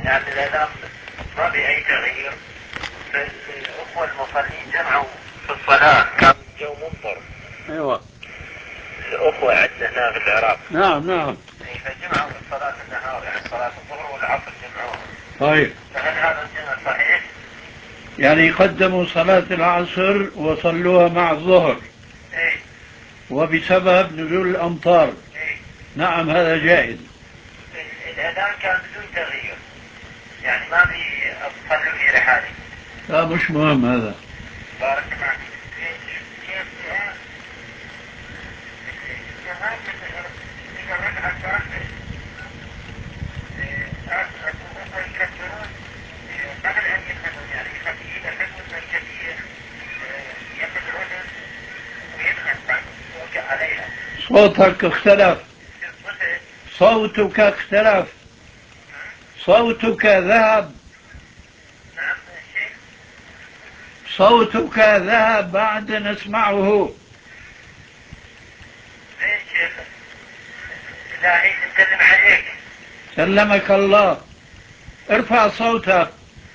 يعني الأذان ما في أي تغيير. الأخوة المصلين جمعوا في الصلاة، كان الجو ممطر. أيوة. الأخوة عندنا هنا في العراق. نعم نعم. فجمعوا في صلاة النهار، يعني صلاة الظهر والعصر جمعوها. طيب. فهل هذا الجمع صحيح؟ يعني قدموا صلاة العصر وصلوها مع الظهر. إيه. وبسبب نزول الأمطار. إيه. نعم هذا جائز. الأذان كان بدون تغيير، يعني ما في صلوا في رحالي. لا مش مهم هذا. بارك الله صوتك اختلف. صوتك اختلف. صوتك ذهب. صوتك ذهب بعد نسمعه. إلهي نسلم عليك. سلمك الله. ارفع صوتك.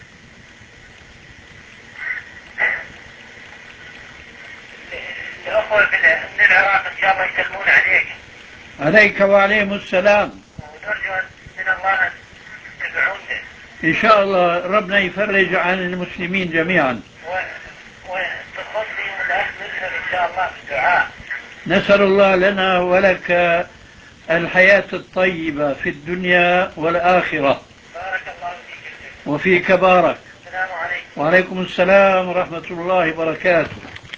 الأخوة من العراق إن شاء الله يسلمون عليك. عليك وعليهم السلام. ونرجو من الله أن تدعونا. إن شاء الله ربنا يفرج عن المسلمين جميعا. وتصلي والأهل نسأل إن شاء الله بالدعاء. نسأل الله لنا ولك الحياة الطيبة في الدنيا والآخرة. بارك الله فيك. وفيك بارك. السلام عليكم. وعليكم السلام ورحمة الله وبركاته.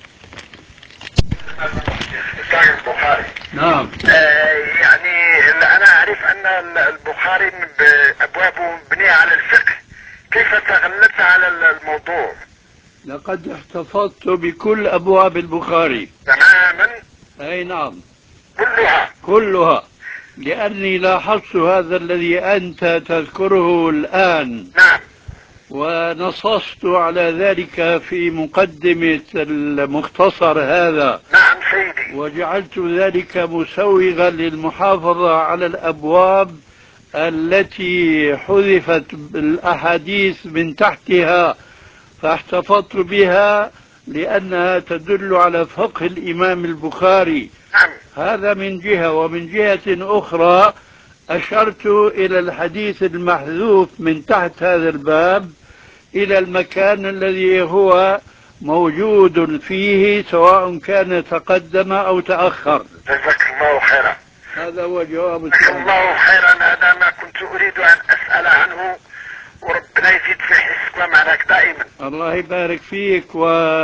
البخاري. نعم. يعني أنا أعرف أن البخاري أبوابه مبنية على الفقه، كيف تغلبت على الموضوع؟ لقد احتفظت بكل أبواب البخاري تماما. أي نعم. كلها. لأني لاحظت هذا الذي أنت تذكره الآن. نعم. ونصصت على ذلك في مقدمة المختصر هذا. نعم سيدي. وجعلت ذلك مسوغا للمحافظة على الأبواب التي حذفت الأحاديث من تحتها، فاحتفظت بها لأنها تدل على فقه الإمام البخاري. نعم. هذا من جهة. ومن جهة أخرى أشرت إلى الحديث المحذوف من تحت هذا الباب إلى المكان الذي هو موجود فيه، سواء كان تقدم أو تأخر. جزاك الله خيرا. هذا هو جواب جزاك السؤال. الله خيرا. هذا ما كنت أريد أن أسأل عنه، وربنا يزيد في حسك ومعك دائما. الله يبارك فيك.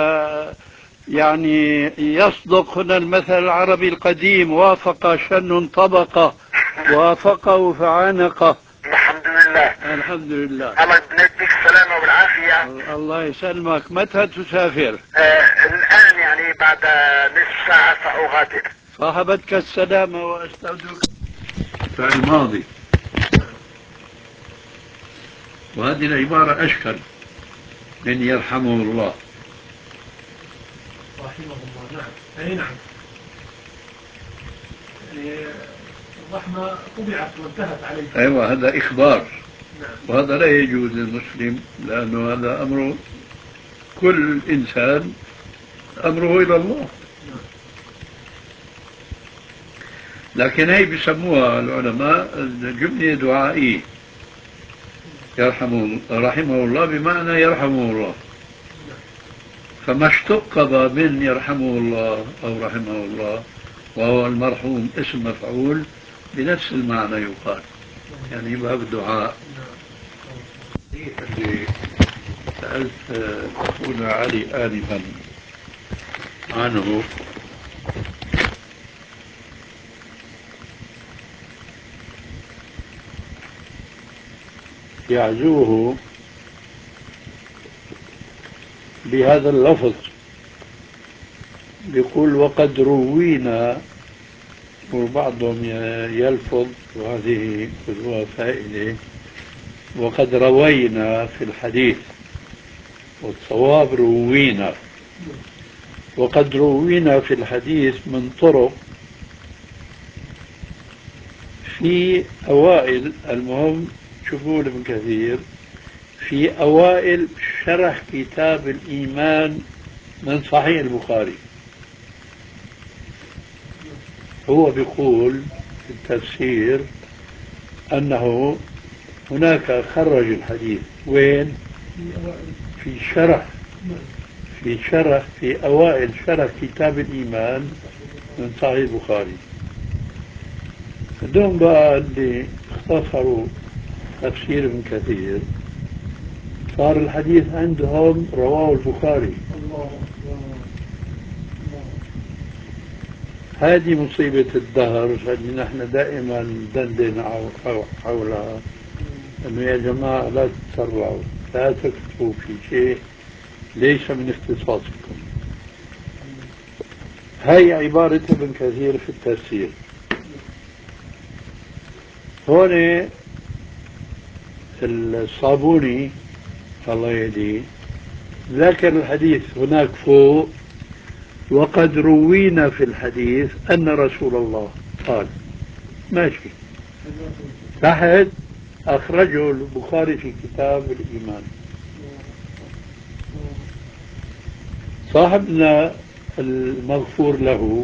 يعني يصدق هنا المثل العربي القديم: وافق شن طبقة وافقه فعانقه. الحمد لله. الحمد لله. الله يديك السلامة والعافية. الله يسلمك. متى تسافر؟ الآن يعني بعد نصف ساعة سأغادر. صاحبتك السلامة وأستودعك. فعل الماضي. وهذه العبارة أشكل من يرحمه الله. رحمه الله. نعم. أي نعم. الرحمة طبعت وانتهت عليه. أيوة هذا إخبار. نعم. وهذا لا يجوز للمسلم، لأنه هذا أمر كل إنسان أمره إلى الله. نعم. لكن هي بيسموها العلماء جملة دعائية. رحمه الله بمعنى يرحمه الله. فما اشتق من يرحمه الله أو رحمه الله وهو المرحوم اسم مفعول بنفس المعنى يقال، يعني باب الدعاء. اللي سألت أخونا علي آنفا عنه يعزوه بهذا اللفظ، بيقول وقد روينا، وبعضهم يلفظ وهذه كلها فائدة، وقد روينا في الحديث، والصواب روينا. وقد روينا في الحديث من طرق في أوائل، المهم تشوفوه ابن كثير في أوائل شرح كتاب الإيمان من صحيح البخاري. هو بيقول في التفسير أنه هناك خرج الحديث وين؟ في شرح في أوائل شرح كتاب الإيمان من صحيح البخاري. هدول بقى اللي اختصروا تفسير ابن كثير صار الحديث عندهم رواه البخاري. هذه مصيبة الدهر اللي نحن دائما ندندن حولها، انه يا جماعة لا تتسرعوا، لا تكتبوا في شيء ليس من اختصاصكم. هاي عبارة ابن كثير في التفسير. هون الصابوني الله يهديه ذكر الحديث هناك فوق: وقد روينا في الحديث أن رسول الله قال. ماشي. تحت أخرجه البخاري في كتاب الإيمان. صاحبنا المغفور له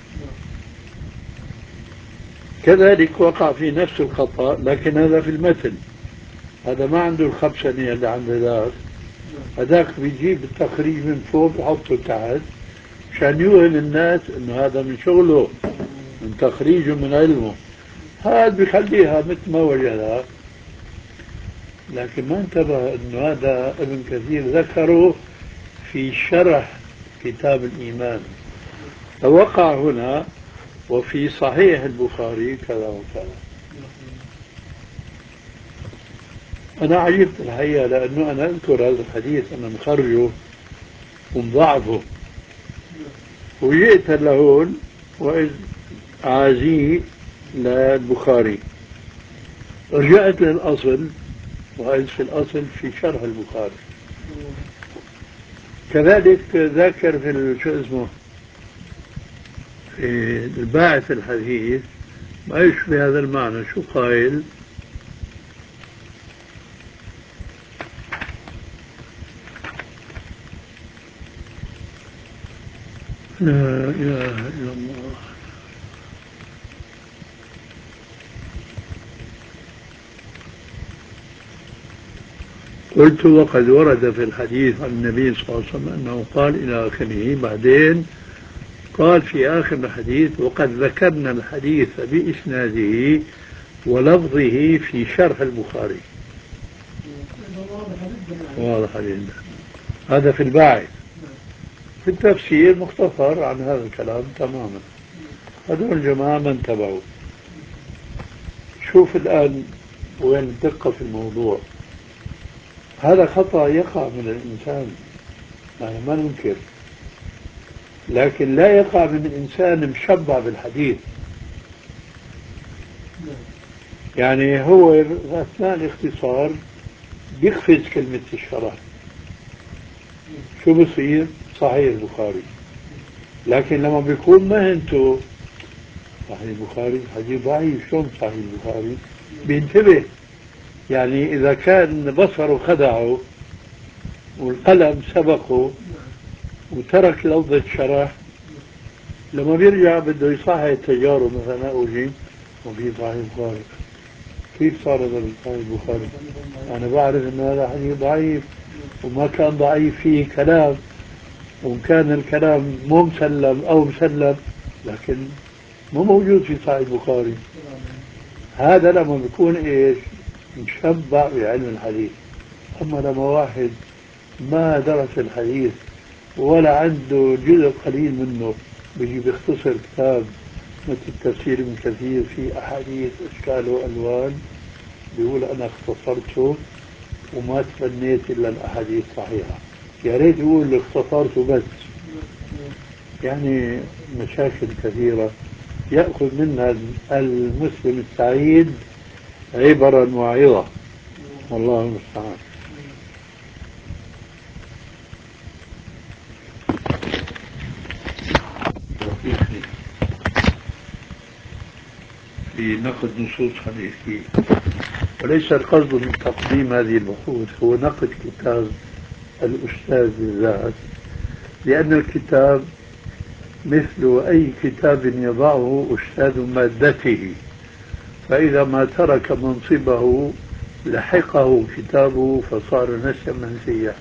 كذلك وقع في نفس الخطأ، لكن هذا في المتن، هذا ما عنده الخبشنة اللي عند ذاك. هذاك بيجيب التخريج من فوق بحطه تحت عشان يوهم الناس انه هذا من شغله، من تخريجه، من علمه. هذا بيخليها مثل ما وجدها، لكن ما انتبه انه هذا ابن كثير ذكره في شرح كتاب الإيمان، فوقع هنا وفي صحيح البخاري كذا وكذا. أنا عجبت الحقيقة، لأنه أنا أذكر هذا الحديث أنا مخرجه ومضاعفه، وجئت لهون وإذ عازي للبخاري، رجعت للأصل وإذ في الأصل في شرح البخاري. كذلك ذاكر في شو اسمه في الباعث الحديث ما يشبه هذا المعنى. شو قائل؟ لا إله إلا الله. قلت: وقد ورد في الحديث عن النبي صلى الله عليه وسلم أنه قال إلى آخره. بعدين قال في آخر الحديث: وقد ذكرنا الحديث بإسناده ولفظه في شرح البخاري. واضح جدا. هذا في الباعث. في التفسير مختصر عن هذا الكلام تماما. هذول الجماعة ما انتبهوا. شوف الآن وين الدقة في الموضوع. هذا خطأ يقع من الإنسان، أنا ما ننكر، لكن لا يقع من إنسان مشبع بالحديث. يعني هو أثناء الاختصار بيقفز كلمة الشرح، شو بصير؟ صحيح البخاري. لكن لما بيكون مهنته صحيح البخاري حديث ضعيف، شلون صحيح البخاري؟ بينتبه. يعني إذا كان بصره خدعه والقلم سبقه وترك لفظة شرح، لما بيرجع بده يصحح التجارب مثلا أوجي وفي صحيح البخاري. كيف صار هذا صحيح البخاري؟ أنا بعرف أن هذا حديث ضعيف، وما كان ضعيف فيه كلام، وكان الكلام مو مسلم أو مسلم، لكن مو موجود في صحيح البخاري. هذا لما بيكون إيش؟ مشبع بعلم الحديث. أما لما واحد ما درس الحديث ولا عنده جزء قليل منه، بيجي بيختصر كتاب مثل تفسير ابن كثير في أحاديث أشكال وألوان، بيقول أنا اختصرته وما تبنيت إلا الأحاديث الصحيحة. يا ريت يقول اختصرته بس. يعني مشاكل كثيرة يأخذ منها المسلم السعيد عبرا وعظة، والله المستعان. في نقد نصوص حديثية وليس القصد من تقديم هذه البحوث هو نقد كتاب الأستاذ بالذات، لأن الكتاب مثل أي كتاب يضعه أستاذ مادته، فإذا ما ترك منصبه لحقه كتابه فصار نسيا منسيا.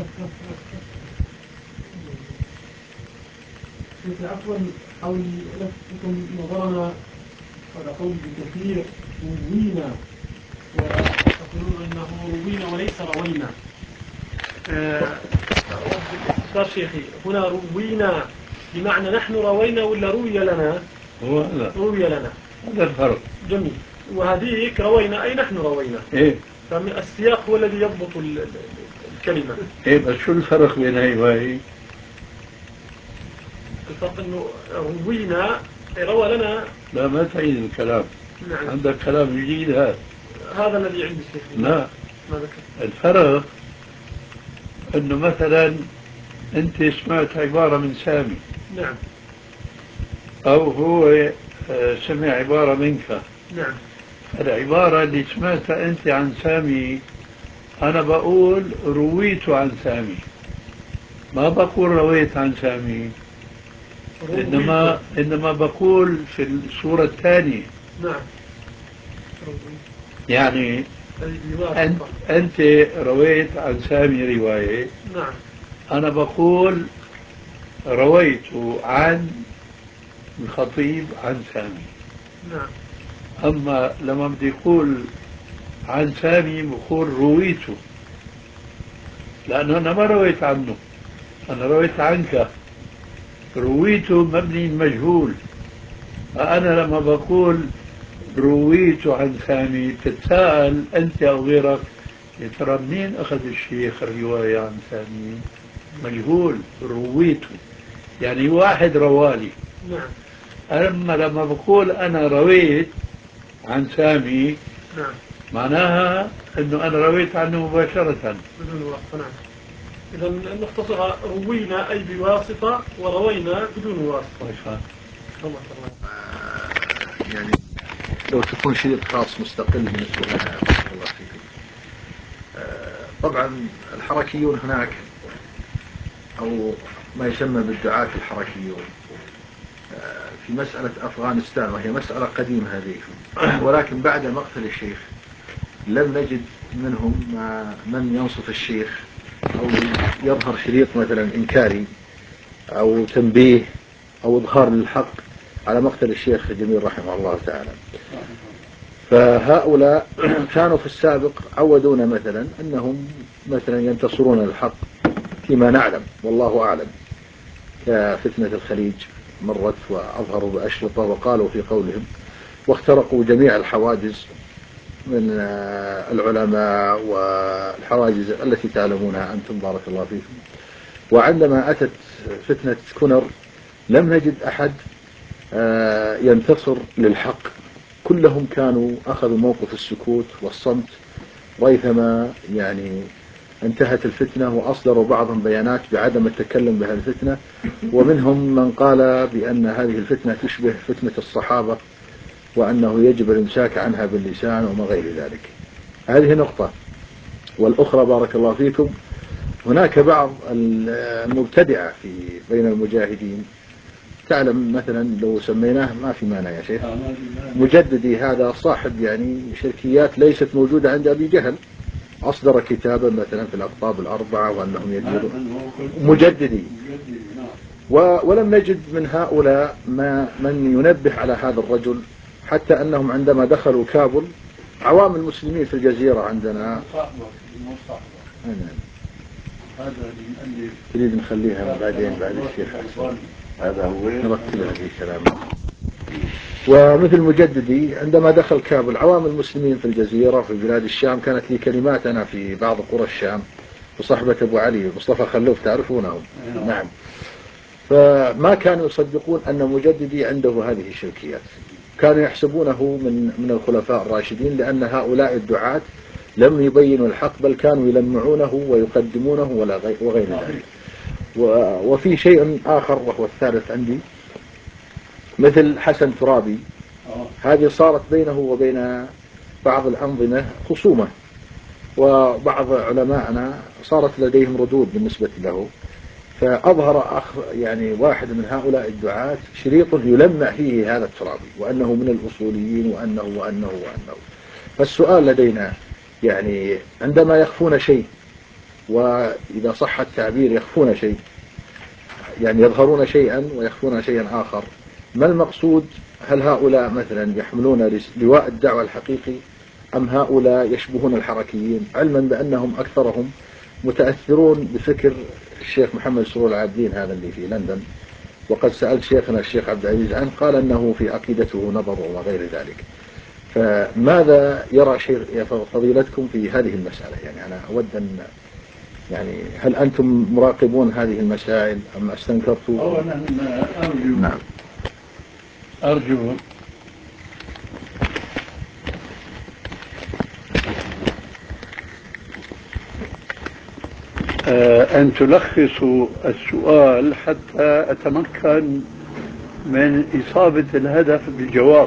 عفوا حول لفتكم نظرنا على قول كثير روينا، وتقولون انه روينا وليس روينا. باختصار شيخي، هنا روينا بمعنى نحن روينا ولا روي لنا؟ روي لنا، هذا الفرق. جميل. وهذيك روينا أي نحن روينا. إيه؟ السياق هو الذي يضبط الكلمة. إيه بس شو الفرق بين هاي وهي؟ الفرق إنه روينا روى لنا. لا ما تعيد الكلام. نعم. عندك كلام جديد هذا الذي عندي شيخ. لا. الفرق إنه مثلا أنت سمعت عبارة من سامي. نعم. أو هو سمع عبارة منك. نعم. العبارة اللي سمعتها أنت عن سامي أنا بقول رويت عن سامي، ما بقول رويت عن سامي، إنما بقول في الصورة الثانية. نعم. يعني أنت رويت عن سامي رواية. نعم. أنا بقول رويت عن الخطيب عن سامي. نعم. أما لما بدي أقول عن سامي بقول رويته، لأنه أنا ما رويت عنه، أنا رويت عنك. رويته مبني مجهول. فأنا لما بقول رويت عن سامي تتساءل أنت أو غيرك يا ترى منين أخذ الشيخ الرواية عن سامي؟ مجهول. رويته يعني واحد روالي. نعم. أما لما بقول أنا رويت عن سامي، نعم، معناها أنه أنا رويت عنه مباشرة بدون واسطة. نعم. إذا نختصر روينا أي بواسطة وروينا بدون واسطة. يعني لو تكون شريط خاص مستقل بالنسبة لنا. الله فيكم. طبعا الحركيون هناك أو ما يسمى بالدعاة الحركيون في مسألة أفغانستان، وهي مسألة قديمة هذه، ولكن بعد مقتل الشيخ لم نجد منهم من ينصف الشيخ أو يظهر شريط مثلا إنكاري أو تنبيه أو إظهار للحق على مقتل الشيخ جميل رحمه الله تعالى. فهؤلاء كانوا في السابق عودونا مثلا أنهم مثلا ينتصرون للحق فيما نعلم والله أعلم، كفتنة الخليج مرت وأظهروا بأشرطة وقالوا في قولهم واخترقوا جميع الحواجز من العلماء والحواجز التي تعلمونها أنتم بارك الله فيكم. وعندما أتت فتنة كونر لم نجد أحد ينتصر للحق، كلهم كانوا أخذوا موقف السكوت والصمت ريثما يعني انتهت الفتنة، وأصدروا بعضهم بيانات بعدم التكلم بهذه الفتنة، ومنهم من قال بأن هذه الفتنة تشبه فتنة الصحابة وأنه يجب الإمساك عنها باللسان وما غير ذلك. هذه نقطة. والأخرى بارك الله فيكم، هناك بعض المبتدعة بين المجاهدين، تعلم مثلا لو سميناه ما في مانع يا شيخ، مجددي هذا صاحب يعني شركيات ليست موجودة عند أبي جهل، أصدر كتابا مثلا في الأقطاب الأربعة وأنهم يديرون مجددي، ولم نجد من هؤلاء من ينبه على هذا الرجل، حتى أنهم عندما دخلوا كابل عوام المسلمين في الجزيرة عندنا هذا المؤلف تريد نخليها بعدين بعد الشيخ أحسن، هذا هو نرتب هذه الكلام. ومثل مجددي عندما دخل كابل عوام المسلمين في الجزيرة في بلاد الشام، كانت لي كلمات أنا في بعض قرى الشام وصحبة أبو علي مصطفى خلوف تعرفونه. نعم. فما كانوا يصدقون أن مجددي عنده هذه الشركيات، كانوا يحسبونه من الخلفاء الراشدين، لأن هؤلاء الدعاة لم يبينوا الحق بل كانوا يلمعونه ويقدمونه وغير ذلك. وفي شيء آخر وهو الثالث عندي، مثل حسن ترابي، هذه صارت بينه وبين بعض الأنظمة خصومة، وبعض علماءنا صارت لديهم ردود بالنسبة له، فأظهر يعني واحد من هؤلاء الدعاة شريط يلمع فيه هذا الترابي وأنه من الأصوليين وأنه. فالسؤال لدينا يعني عندما يخفون شيء، وإذا صح التعبير يخفون شيء، يعني يظهرون شيئا ويخفون شيئا آخر، ما المقصود؟ هل هؤلاء مثلا يحملون لواء الدعوة الحقيقي، أم هؤلاء يشبهون الحركيين، علما بأنهم أكثرهم متأثرون بفكر الشيخ محمد سرور العابدين هذا اللي في لندن، وقد سألت شيخنا الشيخ عبد العزيز عنه قال أنه في عقيدته نظر وغير ذلك. فماذا يرى فضيلتكم في هذه المسألة؟ يعني أنا أود أن يعني هل أنتم مراقبون هذه المسائل أم استنكرتوا؟ أولا أرجو نعم. أرجو أن تلخصوا السؤال حتى أتمكن من إصابة الهدف بالجواب.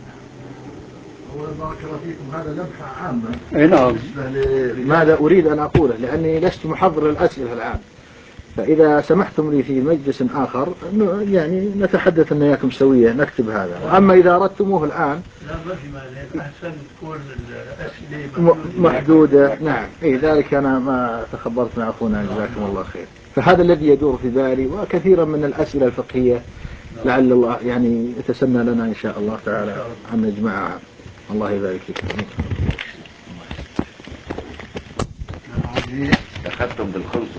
بارك الله فيكم، هذا لمحة عامة. نعم. ماذا أريد أن أقوله، لأني لست محضر الأسئلة الآن، فإذا سمحتم لي في مجلس آخر يعني نتحدث أن إياكم سوية نكتب هذا، وأما إذا أردتموه الآن لا ما في مانع، أحسن تكون الأسئلة محدودة. نعم، ذلك أنا ما تخبرت مع أخونا جزاكم الله خير. فهذا الذي يدور في بالي، وكثيرا من الأسئلة الفقهية لعل الله يعني يتسنى لنا إن شاء الله تعالى أن نجمعها. الله يبارك فيكم. أخذتم بالخنصر.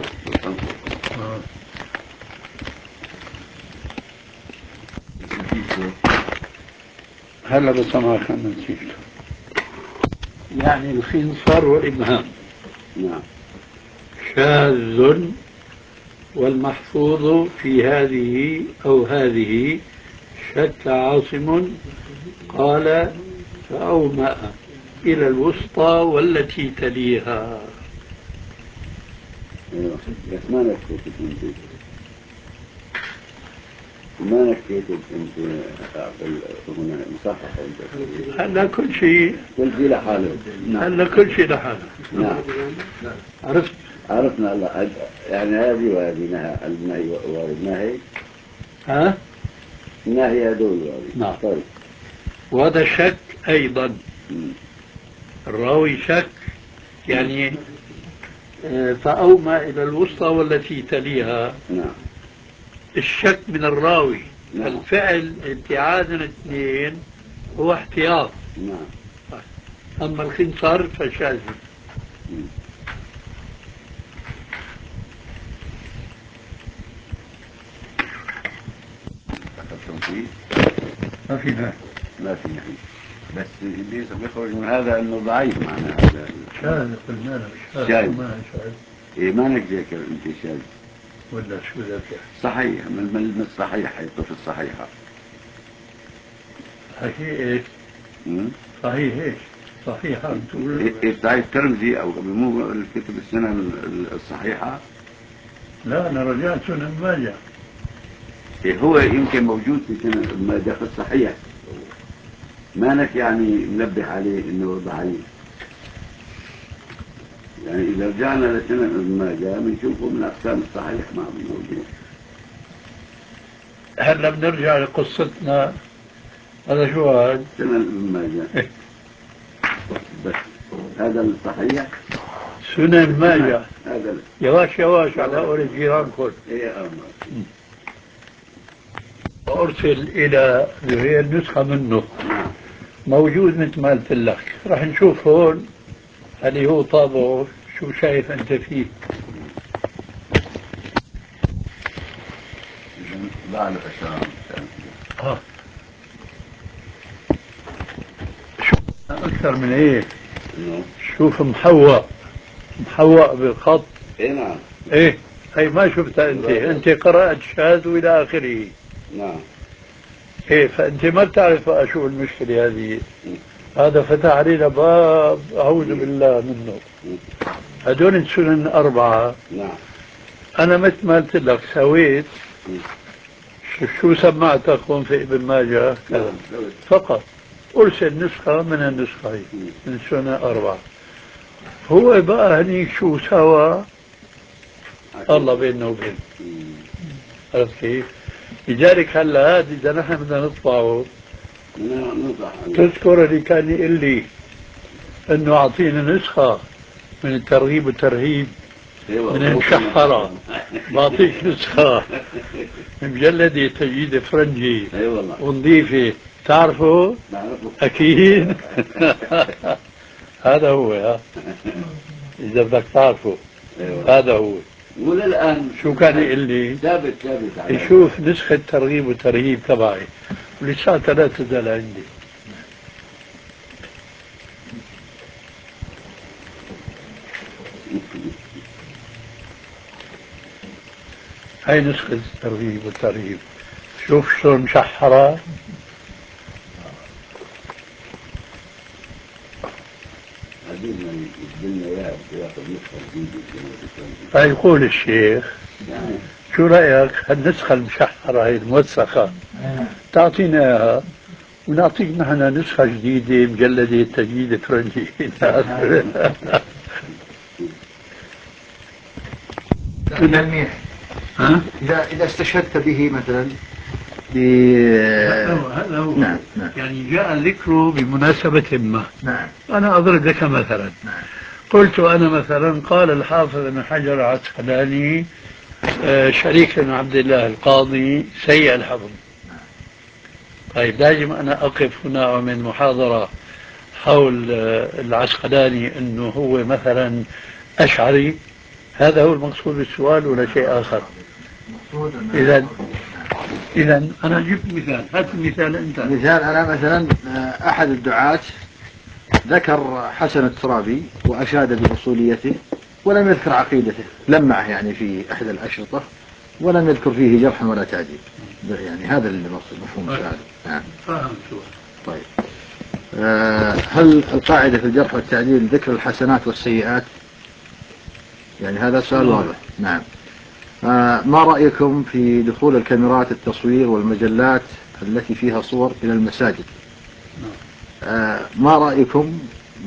هلا بسمعك أنا نسيته. يعني الخنصر والإبهام نعم. شاذ، والمحفوظ في هذه أو هذه شك عاصم قال فأومأ إلى الوسطى والتي تليها. ايوه بس ما نكتب انت، ما نكتب انت هنا مصحح انت. هلا كل شيء لحاله. هلا كل شيء لحاله. نعم. عرفنا الله يعني هذه وهذه النهي والنهي. ها؟ النهي هذول وهذه. نعم. طيب. وهذا شك أيضا. الراوي شك يعني فأومى إلى الوسطى والتي تليها. نعم. الشك من الراوي. نعم. الفعل ابتعاد الاثنين هو احتياط. نعم. أما الخنصر فشاذ. أخذتم فيه؟ ما في نهي. ما في نهي، بس اللي بيخرج من هذا انه ضعيف معنى هذا. شاذ قلنا له شاذ. ما شاذ. إيه ما نذكر انت شاذ ولا شو ذاك؟ صحيح من الصحيح حيطه في الصحيحة. صحيح ايش؟ صحيح ايش؟ صحيح إيه صحيح الترمذي او مو الكتب السنن الصحيحة. لا انا رجعت سنن ماجه. إيه هو يمكن موجود في سنن ماجه في الصحيح، مالك يعني منبه عليه انه ضعيف. يعني اذا رجعنا لسنن ابن ماجه بنشوفه من اقسام الصحيح ما موجود. هلا بنرجع لقصتنا. هذا شو هذا؟ سنن ابن ماجه. بس هذا الصحيح سنن ماجه. هذا يواش على أول الجيران كل. ايه وأرسل إلى غير نسخة منه موجود مثل ما قلت لك. راح نشوف هون هل هو طابعه شو شايف أنت فيه. بعد أشرام شوف أكثر من إيه. شوف محوق بالخط. إيه نعم. إيه هي ما شفتها أنت قرأت شاذ وإلى آخره. نعم. إيه فأنت ما بتعرف شو المشكلة هذه. هذا فتح علينا باب أعوذ بالله منه. هدول السنن 4. نعم. أنا مثل ما قلت لك سويت شو سمعتكم في ابن ماجه كذا فقط. أرسل نسخة من النسخة هي من سنة 4. هو بقى هنيك شو سوى الله بيننا وبين. عرفت كيف؟ لذلك هلا هذا إذا نحن بدنا نطبعه تذكر اللي كان يقول لي إنه أعطينا نسخة من الترغيب والترهيب من المشحرة، بعطيك نسخة مجلدة تجديد فرنجي ونظيفة، تعرفه؟ أكيد. هذا هو. إذا بدك تعرفه هذا هو. ولا الآن شو كان يقول لي؟ ثابت يشوف نسخة ترغيب وترهيب تبعي ولساتها لا تزال عندي. هاي نسخة الترغيب والترهيب، شوف شلون مشحرة. فيقول الشيخ شو رأيك هالنسخة المشحرة هي الموثقة تعطينا إياها ونعطيك نحن نسخة جديدة مجلدة تجديد فرنجي. تلميح. إذا استشهدت به مثلا هذا هو. نعم. يعني جاء ذكره بمناسبة ما. نعم. أنا أضرب لك مثلا. نعم. قلت أنا مثلا قال الحافظ ابن حجر العسقلاني شريك بن عبد الله القاضي سيء الحفظ. طيب لازم أنا أقف هنا ومن محاضرة حول العسقلاني أنه هو مثلا أشعري؟ هذا هو المقصود بالسؤال ولا شيء آخر؟ إذا أنا جبت مثال، هات المثال أنت. مثال أنا مثلا أحد الدعاة ذكر حسن الترابي وأشاد بأصوليته ولم يذكر عقيدته، لمعه يعني في أحد الأشرطة ولم يذكر فيه جرحا ولا تعديل. يعني هذا اللي مفهوم السؤال. نعم. طيب هل القاعدة في الجرح والتعديل ذكر الحسنات والسيئات؟ يعني هذا سؤال واضح. نعم. ما رأيكم في دخول الكاميرات التصوير والمجلات التي فيها صور إلى المساجد؟ ما رأيكم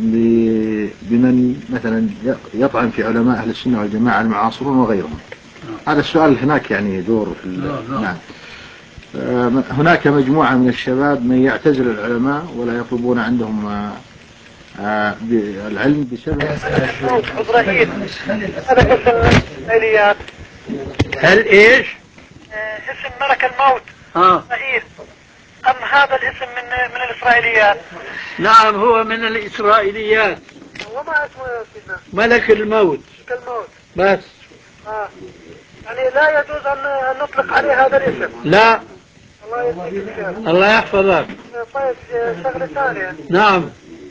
بمن مثلا يطعن في علماء أهل السنة والجماعة المعاصرون وغيرهم؟ هذا السؤال هناك يعني يدور في نعم. هناك مجموعة من الشباب من يعتزل العلماء ولا يطلبون عندهم العلم بسبب إبراهيم. هذا اسم الإسرائيليات. هل إيش؟ اسم ملك الموت إسرائيل، أم هذا الاسم من الإسرائيليات؟ نعم هو من الإسرائيليات. وما اسمه يا سيدنا؟ ملك الموت. ملك الموت بس. يعني لا يجوز أن نطلق عليه هذا الاسم. لا. الله يجزيك الخير. الله يحفظك. طيب شغلة ثانية. نعم.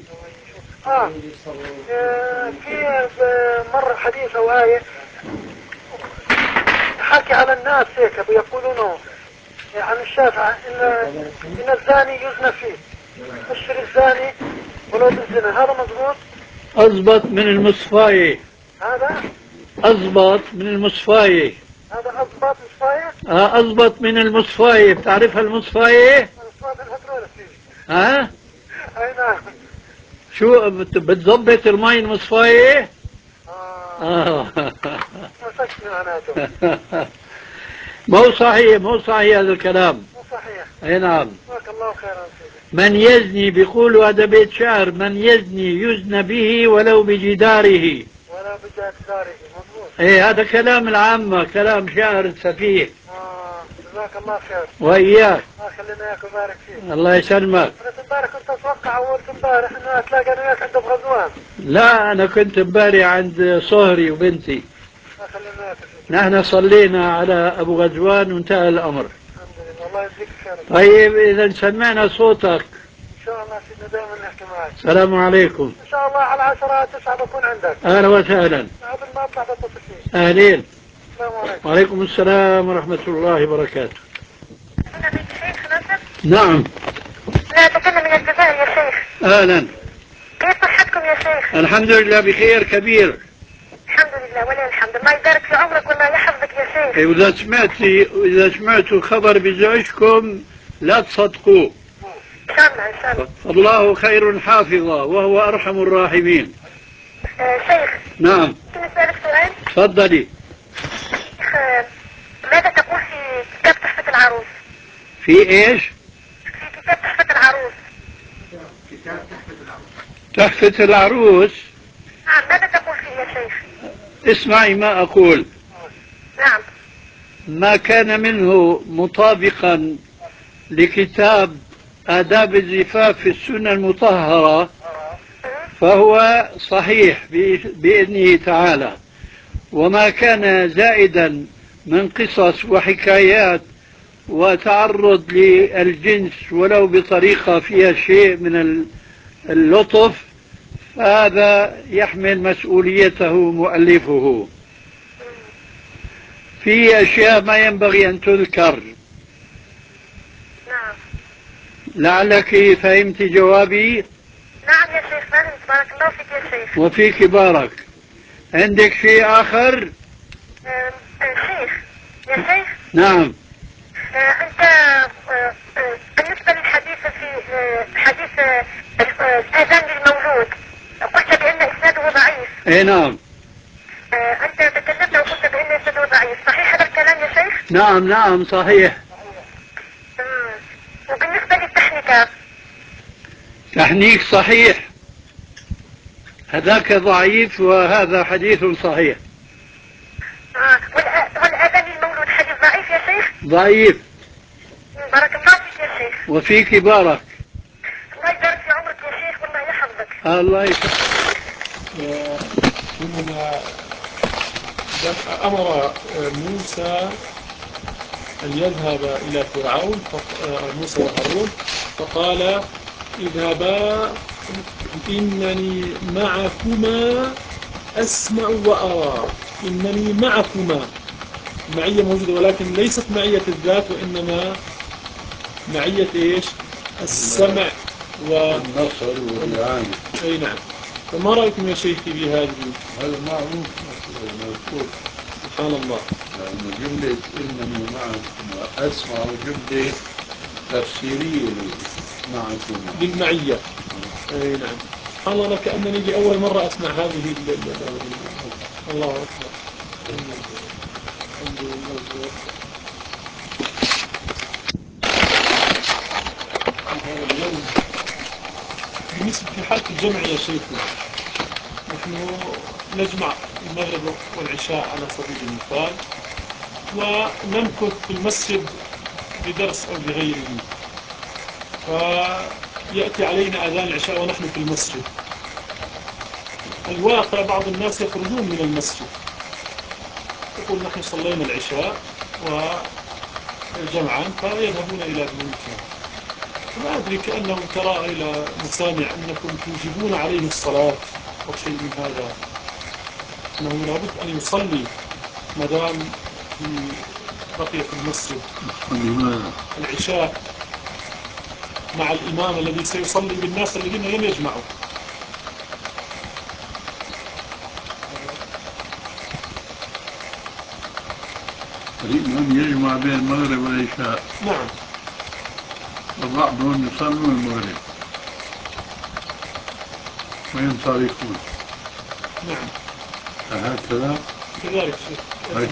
في مرة حديث أو آية حكي على الناس هيك بيقولونه عن الشافعي إن الزاني يزنى فيه، اشتري الزاني ولو بالزنا، هذا مضبوط؟ أضبط من المصفاية. هذا أضبط من المصفاية. هذا أضبط مصفاية؟ أضبط من المصفاية. بتعرفها المصفاية؟ المصفاية الهيدروليك. ها؟ أي نعم. شو بتضبط المي المصفاية؟ مسكني معناته. مو صحيح هذا الكلام. مو صحيح. اي نعم. جزاك الله خيرا. من يزني بيقولوا هذا بيت شعر، من يزني يزنى به ولو بجداره. ولا بجداره. مضبوط. ايه هذا كلام العامة، كلام شاعر سفيه. جزاك الله خير. وإياك. خلينا اياك وبارك فيك. الله يسلمك. بس امبارح كنت اتوقع اول امبارح انه تلاقي انا وياك عند بغزوان. لا انا كنت امبارح عند صهري وبنتي. خلينا اياك. نحن صلينا على ابو غزوان وانتهى الامر. الحمد لله. الله يجزيك خير. طيب اذا سمعنا صوتك ان شاء الله سيدنا دائما نحكي معك. السلام عليكم. ان شاء الله على 10/9 بكون عندك. اهلا وسهلا. قبل ما اطلع بتصل فيك. اهلين. السلام عليكم. وعليكم السلام ورحمة الله وبركاته. نعم. لا أتكلم من الجزائر يا شيخ. أهلا. كيف صحتكم يا شيخ؟ الحمد لله بخير كبير. الحمد لله ولله الحمد. الله يبارك في عمرك والله يحفظك يا شيخ. وإذا سمعتوا خبر بزعجكم لا تصدقوه. شاء الله إن شاء الله. الله خير حافظا وهو أرحم الراحمين. شيخ. نعم. ممكن أسألك سؤال؟ تفضلي. شيخ ماذا تقول في كتاب تحفة العروس؟ في إيش؟ في كتاب تحفة العروس. تحفة العروس. نعم ماذا تقول فيه يا شيخ؟ اسمعي ما أقول. نعم. ما كان منه مطابقا لكتاب آداب الزفاف في السنة المطهرة فهو صحيح بإذنه تعالى، وما كان زائدا من قصص وحكايات وتعرض للجنس ولو بطريقة فيها شيء من اللطف فهذا يحمل مسؤوليته مؤلفه. في أشياء ما ينبغي أن تذكر. نعم. لعلك فهمت جوابي. نعم يا شيخ فهمت، بارك الله فيك يا شيخ. وفيك بارك. عندك شيء آخر؟ شيخ يا شيخ. نعم. أنت بالنسبة للحديث في حديث الآذان للمولود قلت بأن إسناده ضعيف. اي نعم. أنت تكلمت وقلت بأن إسناده ضعيف، صحيح هذا الكلام يا شيخ؟ نعم نعم صحيح. وبالنسبة للتحنيكة؟ تحنيك صحيح، هذاك ضعيف وهذا حديث صحيح. والآذان للمولود حديث ضعيف يا شيخ؟ ضعيف. بارك الله فيك يا شيخ. وفيك بارك. الله يبارك في عمرك يا شيخ والله يحفظك. الله يسلمك. أمر موسى أن يذهب إلى فرعون، موسى وهارون، فقال اذهبا إنني معكما أسمع وأرى. إنني معكما، معية موجودة ولكن ليست معية الذات وإنما معية إيش؟ السمع والنصر والإعانة. أي نعم. فما رأيكم يا شيخي بهذه؟ هذا معروف مذكور. سبحان الله. لأن جملة إنني معكم وأسمع جملة تفسيرية معكم بالمعية. أي نعم. سبحان الله، كأنني لأول مرة أسمع هذه الله أكبر. بالنسبة في حالة الجمع يا شيخنا، نحن نجمع المغرب والعشاء على سبيل المثال ونمكث في المسجد بدرس أو بغيره، فيأتي علينا أذان العشاء ونحن في المسجد. الواقع بعض الناس يخرجون من المسجد، يقول نحن صلينا العشاء وجمعا فيذهبون إلى بيوتهم. ما أدري كأنه ترى إلى مسامع أنكم توجبون عليه الصلاة أو شيء من هذا، أنه لابد أن يصلي مدام بقي في المسجد العشاء مع الإمام الذي سيصلي بالناس الذين لم يجمعوا. الإمام يجمع بين المغرب والعشاء. نعم. وبعضهم يصلون المغرب وينصرفون. نعم. هكذا كذلك شيخ.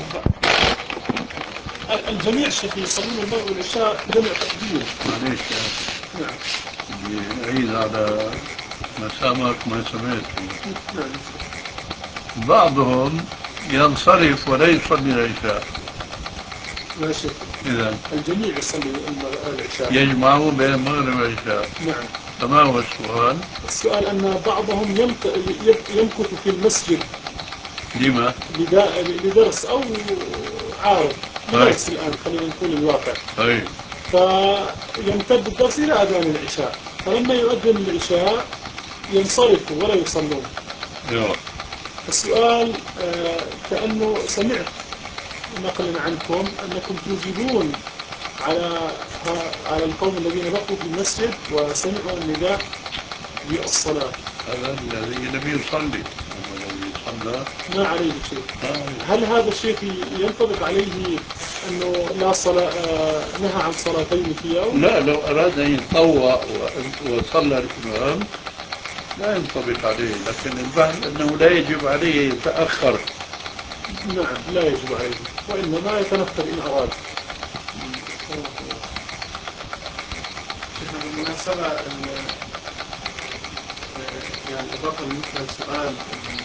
الجميع شيخ يصلون المغرب والعشاء جمع تكبير. معليش نعم. يعيد على مسامك ما سمعته. نعم. بعضهم ينصرف ولا يصلي العشاء. لا شك. إذا الجميع يصلي العشاء. يجمعوا بين المغرب والعشاء. نعم. فما هو السؤال؟ السؤال أن بعضهم يمكث في المسجد. لما؟ لدرس أو عارض. درس الآن خلينا نقول الواقع. طيب. فيمتد الدرس إلى أذان العشاء، فلما يؤذن العشاء ينصرفوا ولا يصلون. أيوه. السؤال كأنه سمعت نقلا عنكم أنكم توجبون على القوم الذين بقوا في المسجد وسمعوا النداء بالصلاة. هذا الذي لم يصلي، أم لا؟ ما عليه شيء. هل هذا الشيء ينطبق عليه أنه لا صلاة نهى عن صلاتين في يوم؟ لا، لو أراد أن يتطوع وصلى الإمام لا ينطبق عليه، لكن البحث أنه لا يجب عليه يتأخر. نعم لا يجب عليه، وإنما يتنفل إن أراد. بالمناسبة يعني إضافة لمثل السؤال،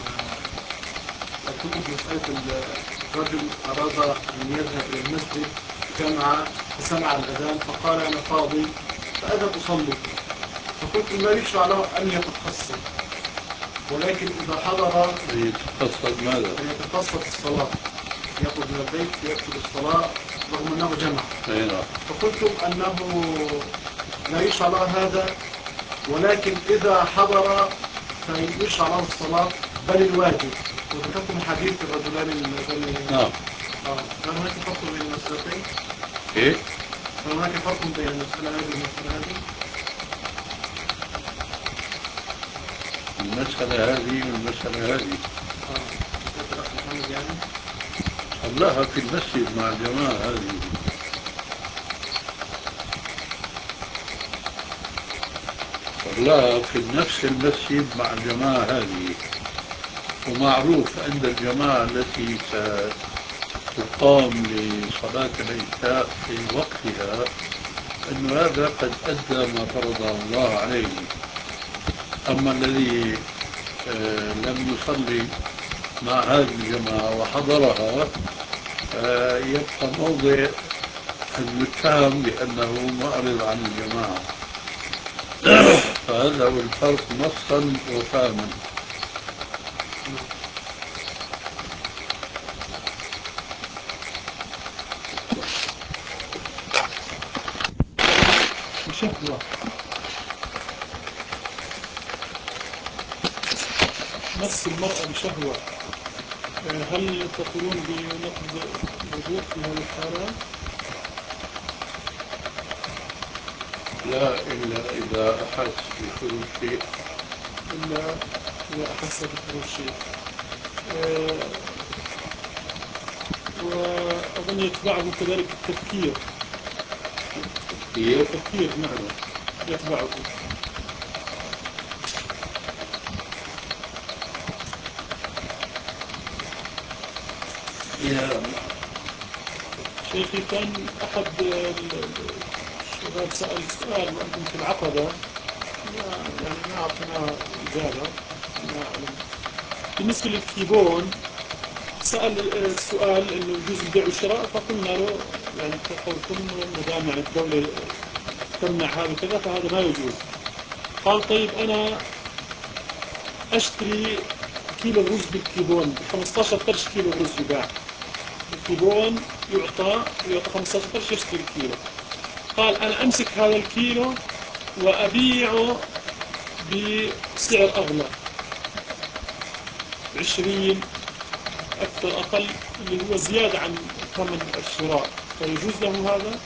كنت في مسألة الرجل أراد أن يذهب إلى المسجد جمع فسمع الأذان فقال أنا فاضي فأذهب أصلي، فقلت لا يشرع له أن يتقصر، ولكن إذا حضر يتقصد ماذا؟ أن يتقصد الصلاة، يخرج من البيت يأتي بالصلاة رغم أنه جمع. فقلت أنه لا يشرع له هذا، ولكن إذا حضر فيشرع له الصلاة بل الواجب. وذكرتم حديث الرجلان اللذين نعم. هل هناك فرق بين المسألتين؟ إيه؟ هل هناك فرق بين المسألة هذه والمسألة هذه؟ المسألة هذه والمسألة هذه مسألة الأخ محمد يعني؟ صلاها في المسجد مع الجماعة هذه. صلاها في نفس المسجد مع الجماعة هذه، ومعروف عند الجماعة التي ستقام لصلاة العشاء في وقتها أن هذا قد أدى ما فرض الله عليه. أما الذي لم يصلي مع هذه الجماعة وحضرها يبقى موضع المتهم بأنه معرض عن الجماعة. فهذا هو الفرق نصا وفهما. شهوة، مس المرأة بشهوة، هل تقولون بنقض الوضوء في هذه الحالة؟ لا، إلا إذا أحس بخروج شيء. إلا إذا أحس بخروج شيء. وأظن يتبعه كذلك التفكير. التفكير نعم يتبعه. شيخي كان أحد الشباب سأل سؤال وأنتم في العقبة، يعني ما أعطينا إجابة، ما أعلم. بالنسبة للكيبون سأل السؤال إنه يجوز البيع والشراء، فقلنا له يعني قلتم ما دام يعني الدولة تمنع هذا كذا فهذا ما يجوز. قال طيب أنا أشتري كيلو رز بالكيبون، 15 قرش كيلو رز يباع، الكيبون يعطى 15 قرش يشتري الكيلو. قال أنا أمسك هذا الكيلو وأبيعه بسعر أغلى، 20 أكثر أقل، اللي هو زيادة عن ثمن الشراء، فيجوز له هذا؟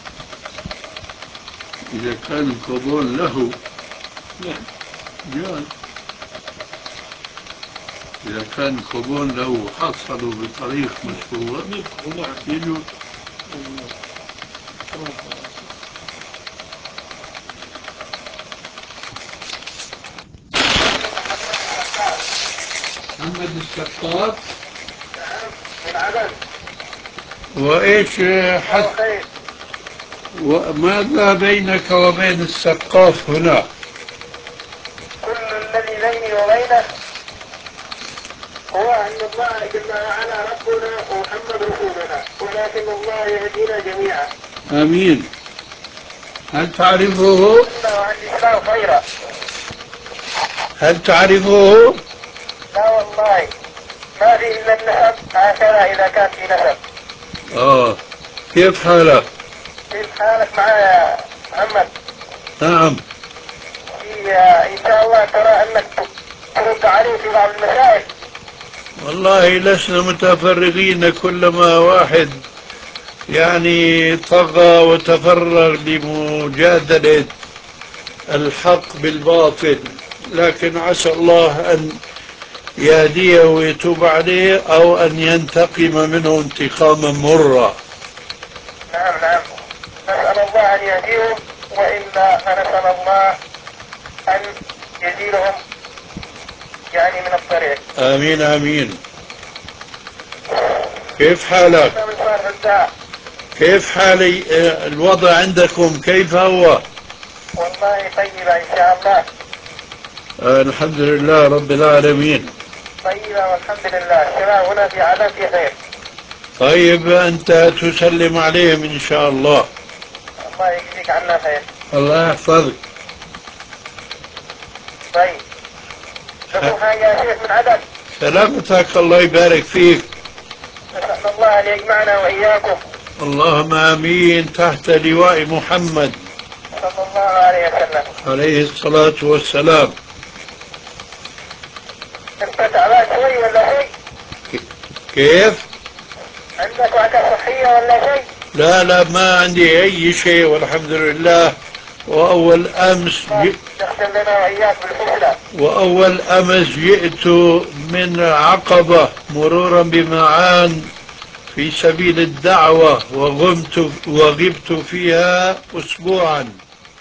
إذا كان الكوبون له نعم جاز. إذا كان الكوبون له حصلوا بطريق مشروع نعم يجوز. محمد السقاف من عدن. وإيش حتى وماذا بينك وبين السقاف هنا؟ كل الذي بيني وبينه هو أن الله جل وعلا ربنا ومحمد رسولنا، ولكن الله يهدينا جميعا. آمين. هل تعرفه؟ وعن الإسلام خيرا. هل تعرفه؟ لا والله ما في إلا النسب، هكذا إذا كان في نسب. كيف حالك؟ كيف حالك معايا يا محمد؟ نعم. إن شاء الله ترى أنك ترد عليه في بعض المسائل. والله لسنا متفرغين، كلما واحد يعني طغى وتفرغ لمجادلة الحق بالباطل، لكن عسى الله أن يهديه ويتوب عليه أو أن ينتقم منه انتقاما مرا. نعم نعم، نسأل الله أن يهديهم، وإلا فنسأل الله أن يزيلهم يعني من الطريق. آمين آمين. كيف حالك؟ كيف حالي الوضع عندكم كيف هو؟ والله طيبة إن شاء الله. الحمد لله رب العالمين. طيبة والحمد لله، الشباب هنا في عدم في خير. طيب أنت تسلم عليهم إن شاء الله. الله يجزيك عنا خير. الله يحفظك. طيب لكم حاجة يا شيخ من عدم. سلامتك الله يبارك فيك. نسأل الله أن يجمعنا وإياكم. اللهم آمين تحت لواء محمد صلى الله عليه وسلم عليه الصلاة والسلام. أنت تعبان شوي ولا شيء؟ كيف؟ عندك وعكة صحية ولا شيء؟ لا لا ما عندي أي شيء والحمد لله. وأول أمس يختم لنا وإياك بالحسنى. وأول أمس جئت من عقبة مرورا بمعان في سبيل الدعوة وغبت فيها أسبوعا.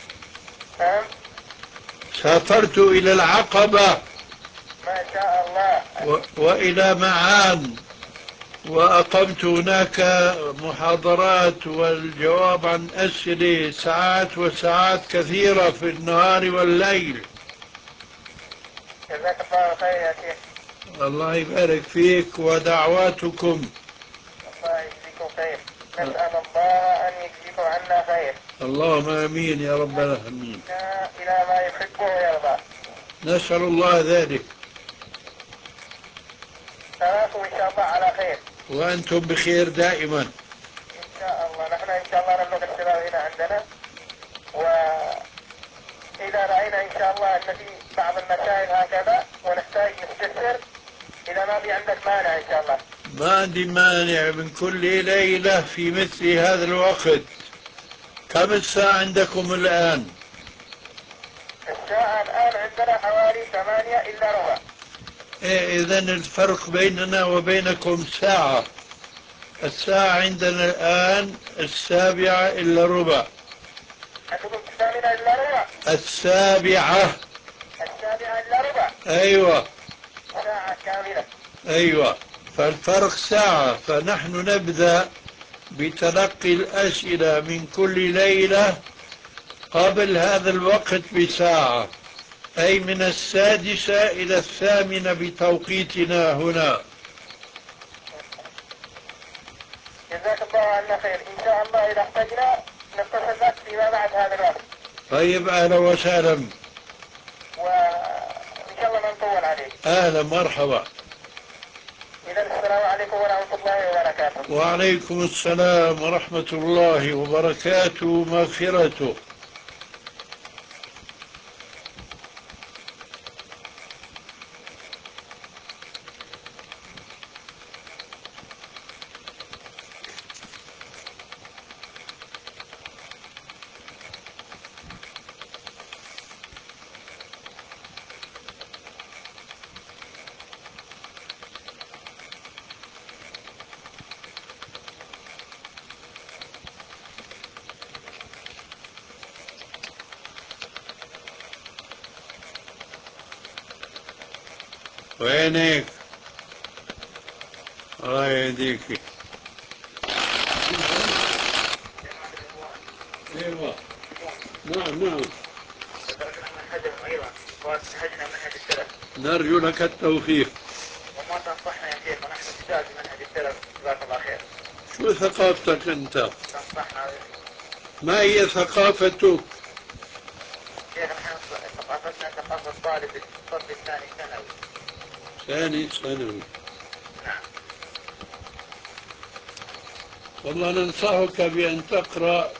سافرت إلى العقبة ما شاء الله. وإلى معان وأقمت هناك محاضرات والجواب عن أسئلة ساعات وساعات كثيرة في النهار والليل. جزاك الله خير يا شيخ. الله يبارك فيك ودعواتكم. الله يجزيكم خير. نسأل الله أن يجزيكم عنا خير. اللهم آمين يا رب العالمين. إلى ما يحبه ويرضى. نسأل الله ذلك. تراكم إن شاء الله على خير. وأنتم بخير دائما. إن شاء الله نحن إن شاء الله نبلغ الشباب هنا عندنا، وإذا رأينا إن شاء الله أن في بعض المسائل هكذا ونحتاج نستفسر، إذا ما في عندك مانع إن شاء الله. ما عندي مانع من كل ليلة في مثل هذا الوقت. كم الساعة عندكم الآن؟ الساعة الآن عندنا حوالي 8 إلا ربع. إذن الفرق بيننا وبينكم ساعة. الساعة عندنا الآن 7 إلا ربع. عندكم 8 إلا ربع؟ 7. 7 إلا ربع. أيوة. ساعة كاملة. أيوة، فالفرق ساعة. فنحن نبدأ بتلقي الأسئلة من كل ليلة قبل هذا الوقت بساعة، أي من 6 إلى 8 بتوقيتنا هنا. جزاك الله عنا خير. إن شاء الله إذا احتجنا نتصل لك فيما بعد هذا الوقت. طيب أهلا وسهلا. وإن شاء الله ما نطول عليك. أهلا مرحبا. إذا السلام عليكم ورحمة الله وبركاته. وعليكم السلام ورحمة الله وبركاته ومغفرته. وينك؟ الله يهديك. ايوه نعم نعم. نرجو لك التوفيق. وما تنصحنا يا شيخ، ونحن نحتاج منهج السلف. جزاك الله خير. شو ثقافتك انت؟ تنصحنا. ما هي ثقافتك؟ شيخ نحن ثقافتنا ثقافة طالب الصف الثاني ثانوي. ثاني ثانوي. نعم. والله ننصحك بأن تقرأ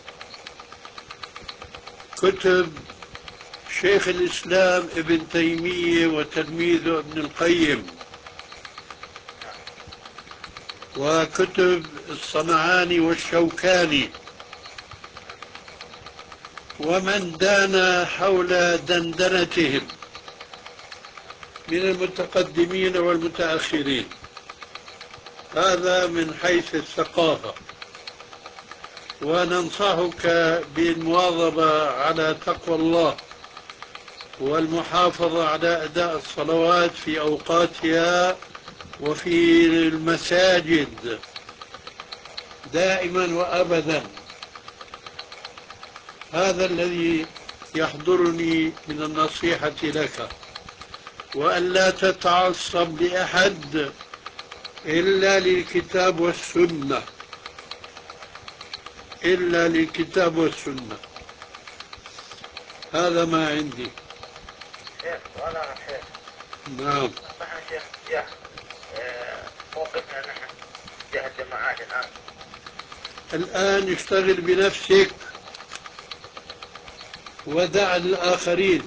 كتب شيخ الإسلام ابن تيمية وتلميذه ابن القيم، وكتب الصنعاني والشوكاني، ومن دان حول دندنتهم، من المتقدمين والمتأخرين. هذا من حيث الثقافة. وننصحك بالمواظبة على تقوى الله والمحافظة على أداء الصلوات في أوقاتها وفي المساجد دائما وأبدا. هذا الذي يحضرني من النصيحة لك، وألا تتعصب لأحد إلا للكتاب والسنة، إلا للكتاب والسنة. هذا ما عندي. شيخ وأنا شيخ. نعم. نحن شيخ تجاه موقفنا نحن تجاه الجماعات الآن اشتغل بنفسك ودع الآخرين.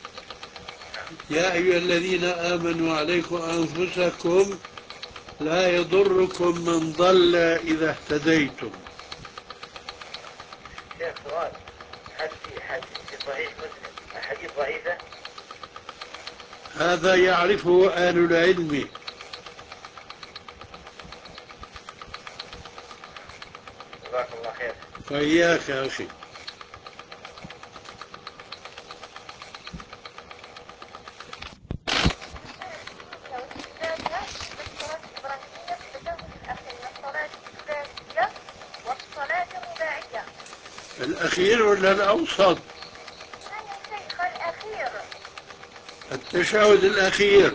يا أيها الذين آمنوا عليكم أنفسكم لا يضركم من ضل إذا اهتديتم. شيخ سؤال، هل في صحيح مسلم أحاديث ضعيفة؟ هذا يعرفه أهل العلم. جزاك الله خير. وإياك يا أخي. الأخير ولا الأوسط؟ التشهد الأخير.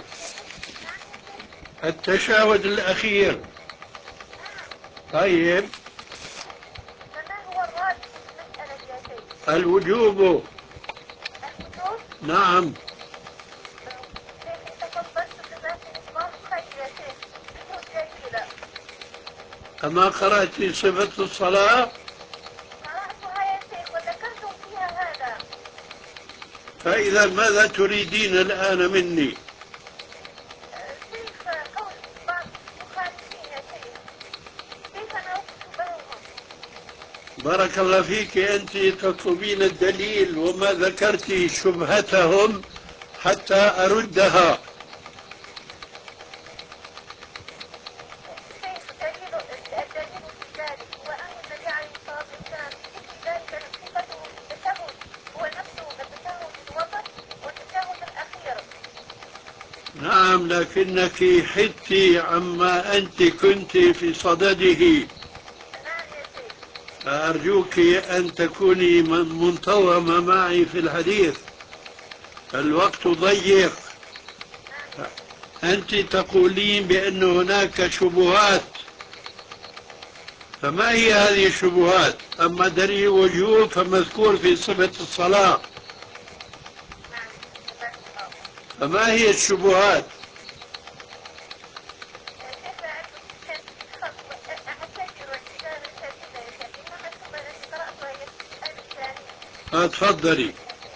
التشهد الأخير. طيب. فما هو الراجح في المسألة يا شيخ؟ الوجوب. الوجوب؟ نعم. شيخ تفضلت بذات الله خير يا شيخ. جميلة. أما قرأت في صفة الصلاة؟ قرأتها يا شيخ وذكرتم فيها هذا. فإذا ماذا تريدين الآن مني؟ شيخ قول بعض المخالفين يا شيخ كيف نوقف بينهم؟ بارك الله فيك. أنت تطلبين الدليل وما ذكرت شبهتهم حتى أردها. شيخ الدليل في ذلك هو أن النبي عليه الصلاة والسلام في ذلك صفته في التشهد هو نفسه التشهد الوسط والتشهد الأخير. نعم، لكنك حدت عما أنت كنت في صدده. نعم يا شيخ. فأرجوك أن تكوني منتظمة معي في الحديث. الوقت ضيق. أنت تقولين بأن هناك شبهات، فما هي هذه الشبهات؟ أما دليل وجوب فمذكور في صفة الصلاة، فما هي الشبهات؟ تفضلي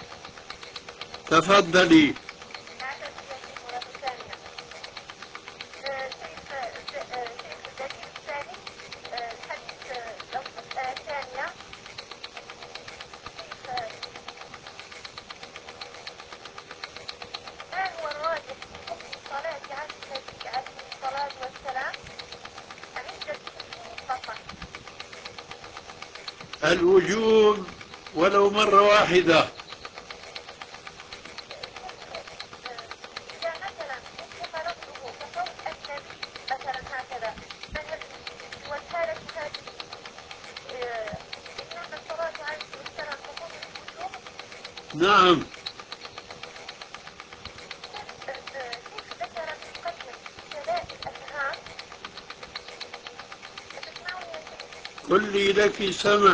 تفضلي. الوجوب ولو مرة واحدة. نعم. كلي لك سمع.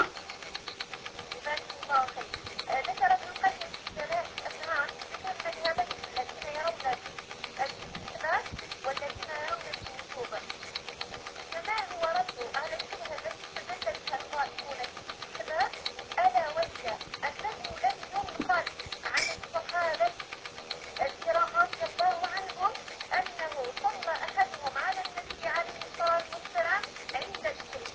ذكر ابن القيم في جلاء الأفهام ذكر مذهبين الذين يرون الاستحباب والذين يرون الوجوب. فما هو رد على الشبهة التي استدل بها القائلون بالاستحباب ألا وهي أنه لم ينقل عن الصحابة الكرام رضي الله عنهم أنه صلى أحدهم على النبي عليه الصلاة والسلام عند ذكره.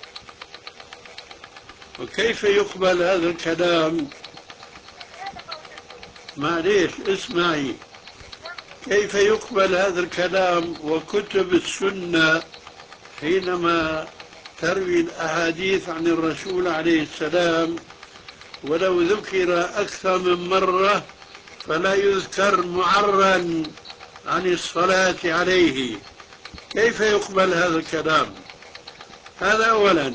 وكيف يقبل هذا الكلام؟ معليش اسمعي. كيف يقبل هذا الكلام وكتب السنة حينما تروي الأحاديث عن الرسول عليه السلام ولو ذكر أكثر من مرة فلا يذكر معرا عن الصلاة عليه؟ كيف يقبل هذا الكلام؟ هذا أولا.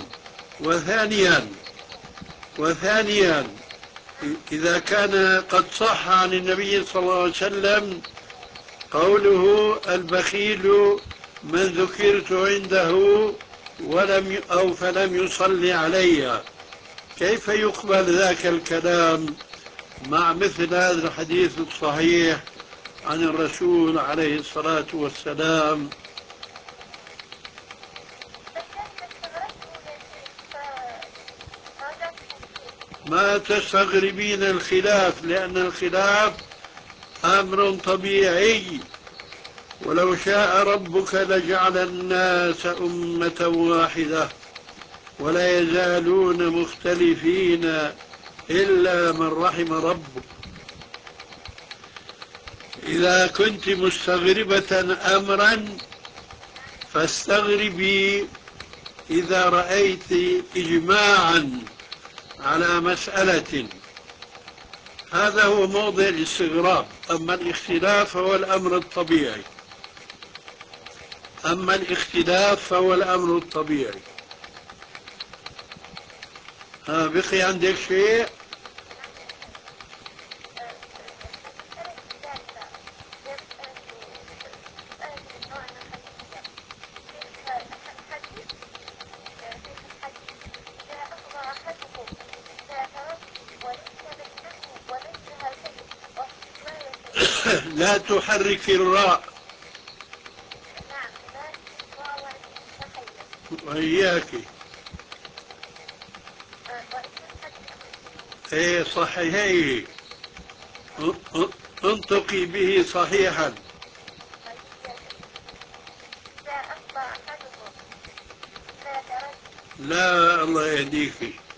وثانيا إذا كان قد صح عن النبي صلى الله عليه وسلم قوله البخيل من ذكرت عنده فلم يصلي علي، كيف يقبل ذاك الكلام مع مثل هذا الحديث الصحيح عن الرسول عليه الصلاة والسلام؟ ما تستغربين الخلاف، لأن الخلاف أمر طبيعي، ولو شاء ربك لجعل الناس أمة واحدة ولا يزالون مختلفين إلا من رحم ربك. إذا كنت مستغربة أمرا فاستغربي إذا رأيت إجماعا على مسألة، هذا هو موضع الاستغراب. أما الاختلاف فهو الأمر الطبيعي. بقي عندك شيء؟ لا تحرك الراء. وإياك. ايه صحيحي، انطقي به صحيحا. لا، الله يهديك.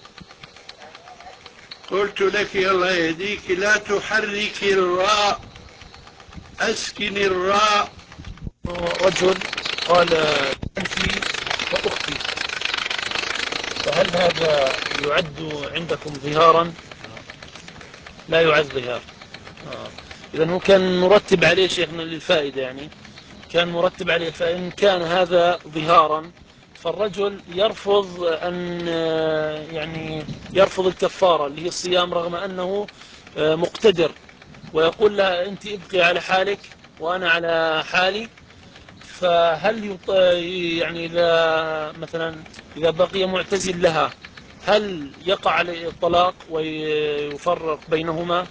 قلت لك الله يهديك لا تحرك الراء، أسكن الراء. رجل قال أنتي وأختي، فهل هذا يعد عندكم ظهارا؟ لا يعد ظهار. إذن هو كان مرتب عليه شيخنا للفائدة، يعني كان مرتب عليه، فإن كان هذا ظهارا فالرجل يرفض أن يعني يرفض الكفارة اللي هي الصيام رغم أنه مقتدر، ويقول لها أنت ابقي على حالك وأنا على حالي. فهل يعني إذا مثلا إذا بقي معتزل لها هل يقع عليه الطلاق ويفرق بينهما؟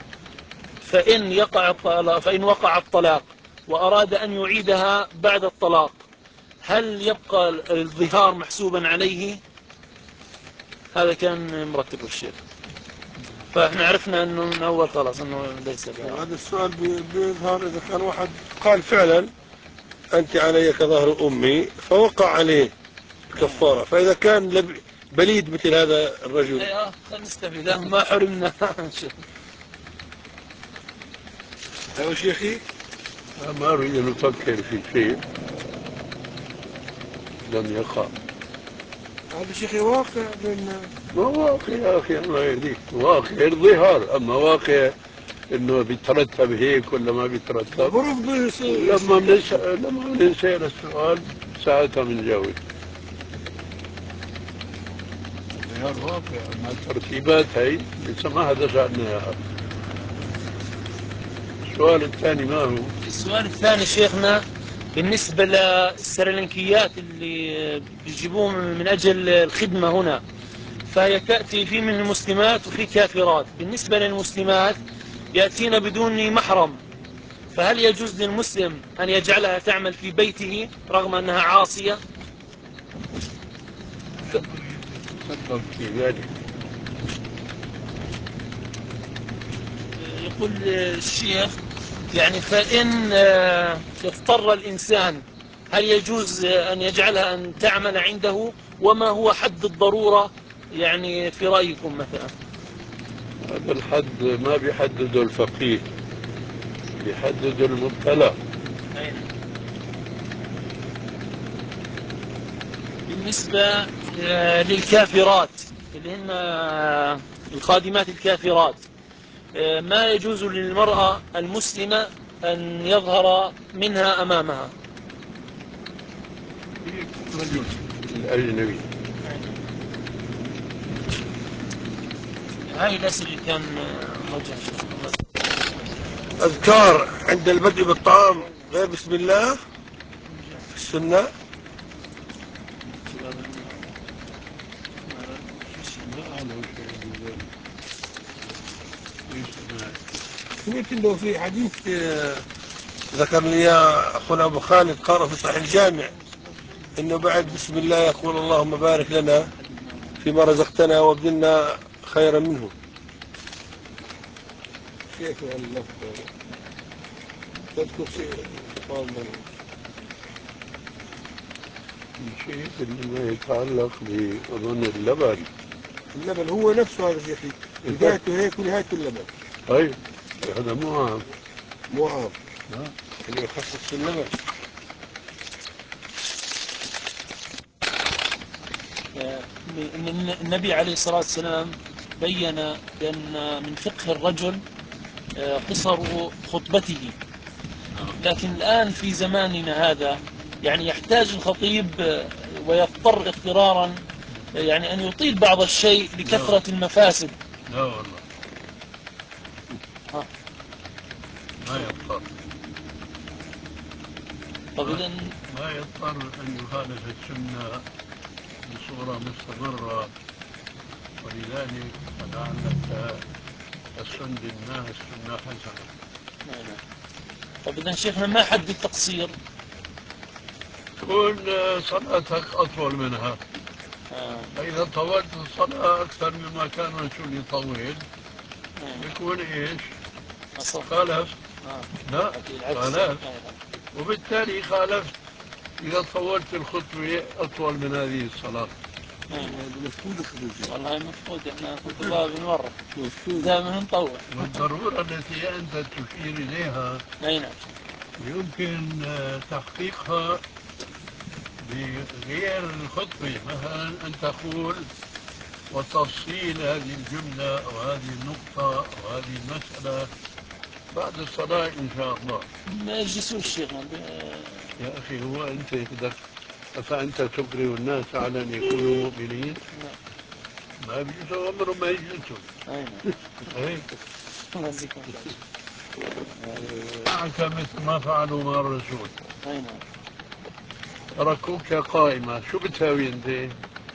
فإن وقع الطلاق وأراد أن يعيدها بعد الطلاق هل يبقى الظهار محسوبا عليه؟ هذا كان مرتبه الشيخ، فاحنا عرفنا انه من اول خلاص انه ليس ظهار. هذا السؤال بيظهر اذا كان واحد قال فعلا انت علي كظهر امي فوقع عليه الكفاره، فاذا كان بليد مثل هذا الرجل خلينا نستفيد ما حرمنا. ايوه شيخي، ما أريد أن أفكر في شيء لم يقع. هذا شيخي واقع ما واقع يا أخي، الله يهديك، واقع الظهار. أما واقع إنه بيترتب هيك ولا ما بيترتب، لما بنسأل السؤال ساعتها بنجاوب. الظهار واقع، أما الترتيبات هي لسه ما حدا سألنا يا أخي. السؤال الثاني ما هو؟ السؤال الثاني شيخنا بالنسبة للسريلانكيات اللي بيجيبوهم من أجل الخدمة هنا، فهي تأتي في من المسلمات وفي كافرات. بالنسبة للمسلمات يأتين بدون محرم، فهل يجوز للمسلم أن يجعلها تعمل في بيته رغم أنها عاصية؟ تفضل في ذلك. يقول الشيخ يعني فإن اضطر الإنسان هل يجوز أن يجعلها أن تعمل عنده؟ وما هو حد الضرورة يعني في رأيكم مثلا؟ هذا الحد ما بيحدده الفقيه، يحدد المبتلى. بالنسبة للكافرات اللي هن الخادمات الكافرات، ما يجوز للمرأة المسلمة أن يظهر منها أمامها. رجل الأجنبي. هاي الأسئلة اللي كان موجه. أذكار عند البدء بالطعام غير بسم الله في السنة. سمعت انه في حديث ذكر لي يا اخونا ابو خالد قرأ في صحيح الجامع انه بعد بسم الله يقول اللهم بارك لنا فيما رزقتنا وابدلنا خيرا منه. كيف اللفظ؟ تذكر شيء؟ شيء ما يتعلق بأظن اللبن. اللبن هو نفسه هذا الشيء، بدايته هيك ونهايته اللبن. طيب هذا مو عام. مو عام. اللي يخصص في اللبن. النبي عليه الصلاة والسلام بين بأن من فقه الرجل قصر خطبته، لكن الآن في زماننا هذا يعني يحتاج الخطيب ويضطر اضطرارا يعني أن يطيل بعض الشيء لكثرة المفاسد. لا والله ما يضطر. طب إذن ما يضطر أن يخالف السنة بصورة مستمرة، ولذلك لعلك السنة للناس سنة حسنة. طب إذن شيخنا ما حد التقصير؟ تكون صلاتك أطول منها. فإذا طولت الصلاة أكثر مما كان الرسول يطول يكون إيش؟ خالف. لا خالف، وبالتالي خالفت إذا طولت الخطبة أطول من هذه الصلاة. والله مفقود، احنا خطبة بالمرة دائما نطول. والضرورة التي أنت تشير إليها يمكن تحقيقها بغير الخطبة، مثلا أن تقول وتفصيل هذه الجملة أو هذه النقطة أو هذه المسألة بعد الصلاة إن شاء الله. ما يجلسوش شيخنا يا أخي هو أنت بدك أفأنت تكره الناس على أن يكونوا مؤمنين؟ ما بيجلسوا عمرهم ما يجلسوا. أي معك مثل ما فعلوا مع الرسول. تركوك قائمة، شو بتساوي أنت؟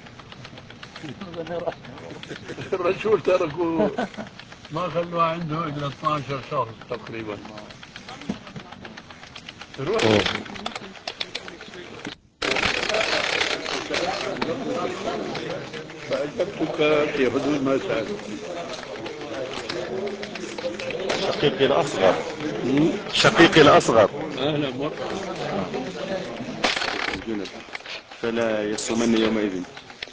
الرسول تركوا ما خلوا عنده إلا 12 شخص تقريبا. روح. فأجبتك في حدود ما سألت. شقيقي الأصغر. شقيقي الأصغر. أهلا مرحبا. فلا يصومن يومئذ.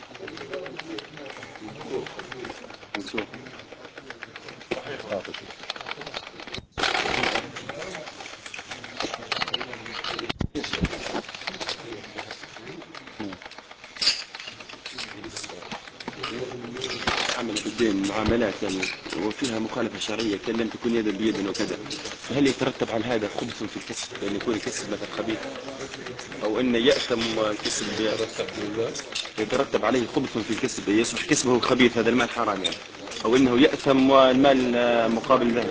عمل بالدين معاملات يعني وفيها مخالفة شرعية كان لم تكن يدا بيد وكذا، فهل يترتب على هذا خبث في الكسب لأن يكون الكسب مثلا خبيث، أو أن يأثم كسب يترتب عليه خبث في الكسب يصبح كسبه خبيث، هذا المال حرام يعني، أو أنه يأثم والمال مقابل ذهب.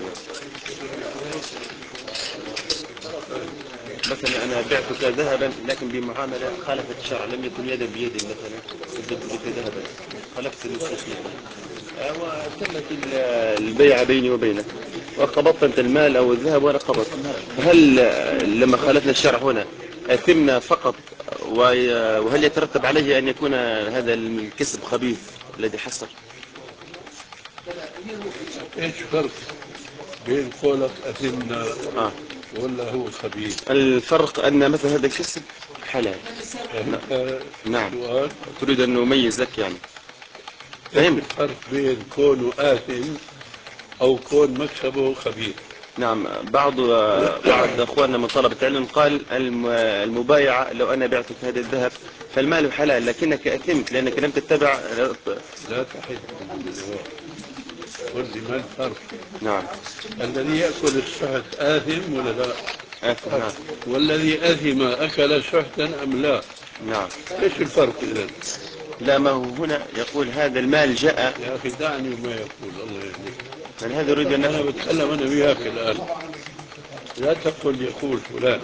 مثلا أنا بعتك ذهبا لكن بمعاملة خالفت الشرع، لم يكن يدا بيد، مثلا سددت لك ذهبا خالفت النصوص وتمت البيع بيني وبينك وقبضت أنت المال أو الذهب وأنا قبضت، هل لما خالفنا الشرع هنا أثمنا فقط، وهل يترتب عليه أن يكون هذا الكسب خبيث الذي حصل؟ ايش فرق بين قولك أثمنا ولا هو خبيث؟ الفرق أن مثلا هذا الكسب حلال. نعم. تريد أن نميز لك يعني. فهمت؟ الفرق بين كونه آثم أو كون مكسبه خبيث. نعم، بعض اخواننا من طلبة العلم قال المبايعة لو انا بعتك هذا الذهب فالمال حلال، لكنك اثمت لانك لم تتبع. لا تحد. قل لي ما الفرق؟ نعم. الذي يأكل الشحت آثم ولا لا؟ آثم. نعم. والذي آثم أكل شحتا أم لا؟ نعم. ايش الفرق إذن؟ لا، ما هو هنا يقول هذا المال جاء. يا أخي دعني وما يقول الله يهديك. هذا يريد أن أنا بتكلم أنا وياك الآن، لا تقل يقول فلان.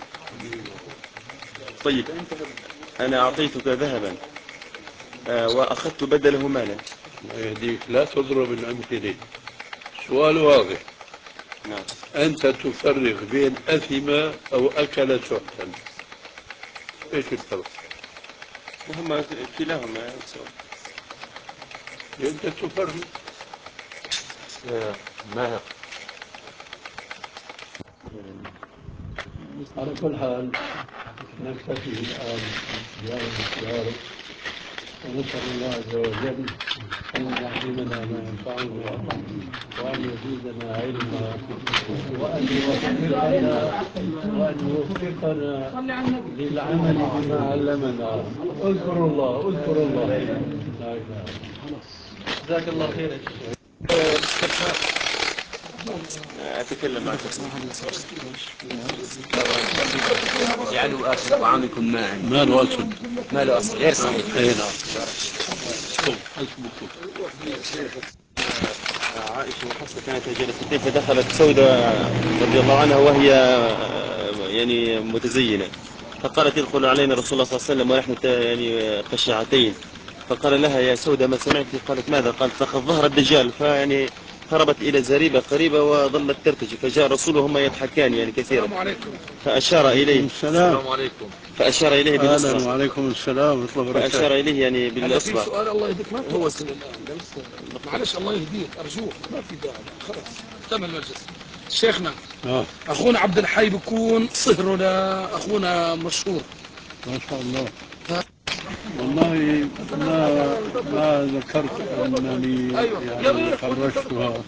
طيب أنا أعطيتك ذهبا وأخذت بدله مالا. الله يهديك، لا تضرب الأمثلة. سؤال واضح. نعم. أنت تفرق بين أثم أو أكل شحتا، إيش الفرق؟ هما كلاهما سواء. أنت تفرق. ما على كل حال نكتفي الآن بهذا الاختيار، ونسأل الله عز وجل أن يعلمنا ما ينفعنا وأن يزيدنا علما وأن يوفقنا للعمل بما علمنا. اذكروا الله، اذكروا الله. لا إله إلا الله. جزاك الله خير. أتكلم معك. اجعلوا آخر طعامكم ماء. ما الوصل؟ ما له أصل غير صحيح. أي نعم. عائشة وحفصة كانت جالستين فدخلت سودة رضي الله عنها وهي يعني متزينة، فقالت يدخل علينا رسول الله صلى الله عليه وسلم ونحن يعني خشعتين، فقال لها يا سودة ما سمعت؟ قالت ماذا؟ قالت لقد ظهر الدجال. فيعني هربت إلى زريبة قريبة وظلت ترتجي، فجاء الرسول وهما يضحكان يعني كثيرا، فأشار إليه. السلام عليكم. فأشار إليه بالإصبع. أهلا وعليكم السلام ورحمة الله وبركاته. فأشار إليه يعني بالإصبع. في سؤال الله يهديك، ما توصل الآن معلش الله يهديك أرجوك، ما في داعي خلاص تم المجلس. شيخنا أخونا عبد الحي بيكون صهره لأخونا مشهور ما شاء الله. والله ما ذكرت أنني يعني خرجتها،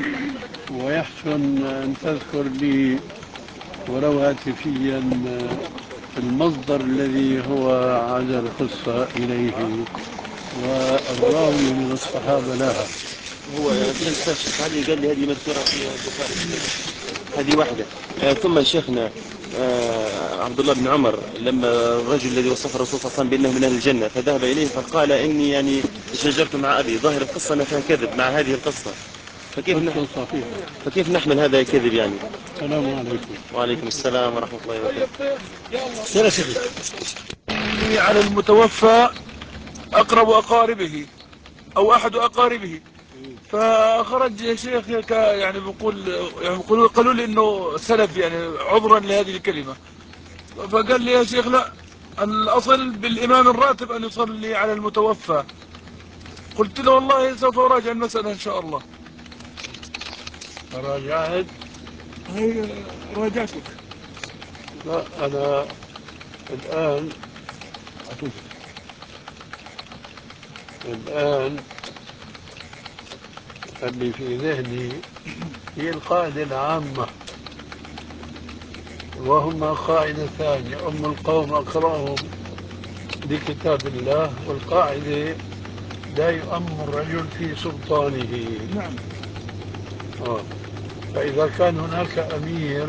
ويحسن أن تذكر لي ولو هاتفيا المصدر الذي هو عاد القصة إليه والراوي من الصحابة لها. هو الشيخ علي قال لي هذه مذكورة في البخاري، هذه واحدة. ثم شيخنا عبد الله بن عمر لما الرجل الذي وصف الرسول صلى الله عليه وسلم بأنه من أهل الجنة فذهب إليه فقال إني يعني شجرت مع أبي، ظاهر القصة أنها فيها كذب مع هذه القصة، فكيف نحمل هذا الكذب يعني؟ السلام عليكم. وعليكم السلام ورحمة الله وبركاته. على المتوفى أقرب أقاربه أو أحد أقاربه، فخرج يا شيخ يعني قالوا لي إنه سلف يعني عذرا لهذه الكلمة، فقال لي يا شيخ لا، الأصل بالإمام الراتب أن يصلي على المتوفى. قلت له والله سوف أراجع المسألة إن شاء الله. راجعت؟ هي راجعتك. لا أنا الآن اللي في ذهني هي القاعدة العامة، وهما قاعدتان: أم القوم أقرأهم لكتاب الله، والقاعدة لا يؤم الرجل في سلطانه. نعم. فإذا كان هناك أمير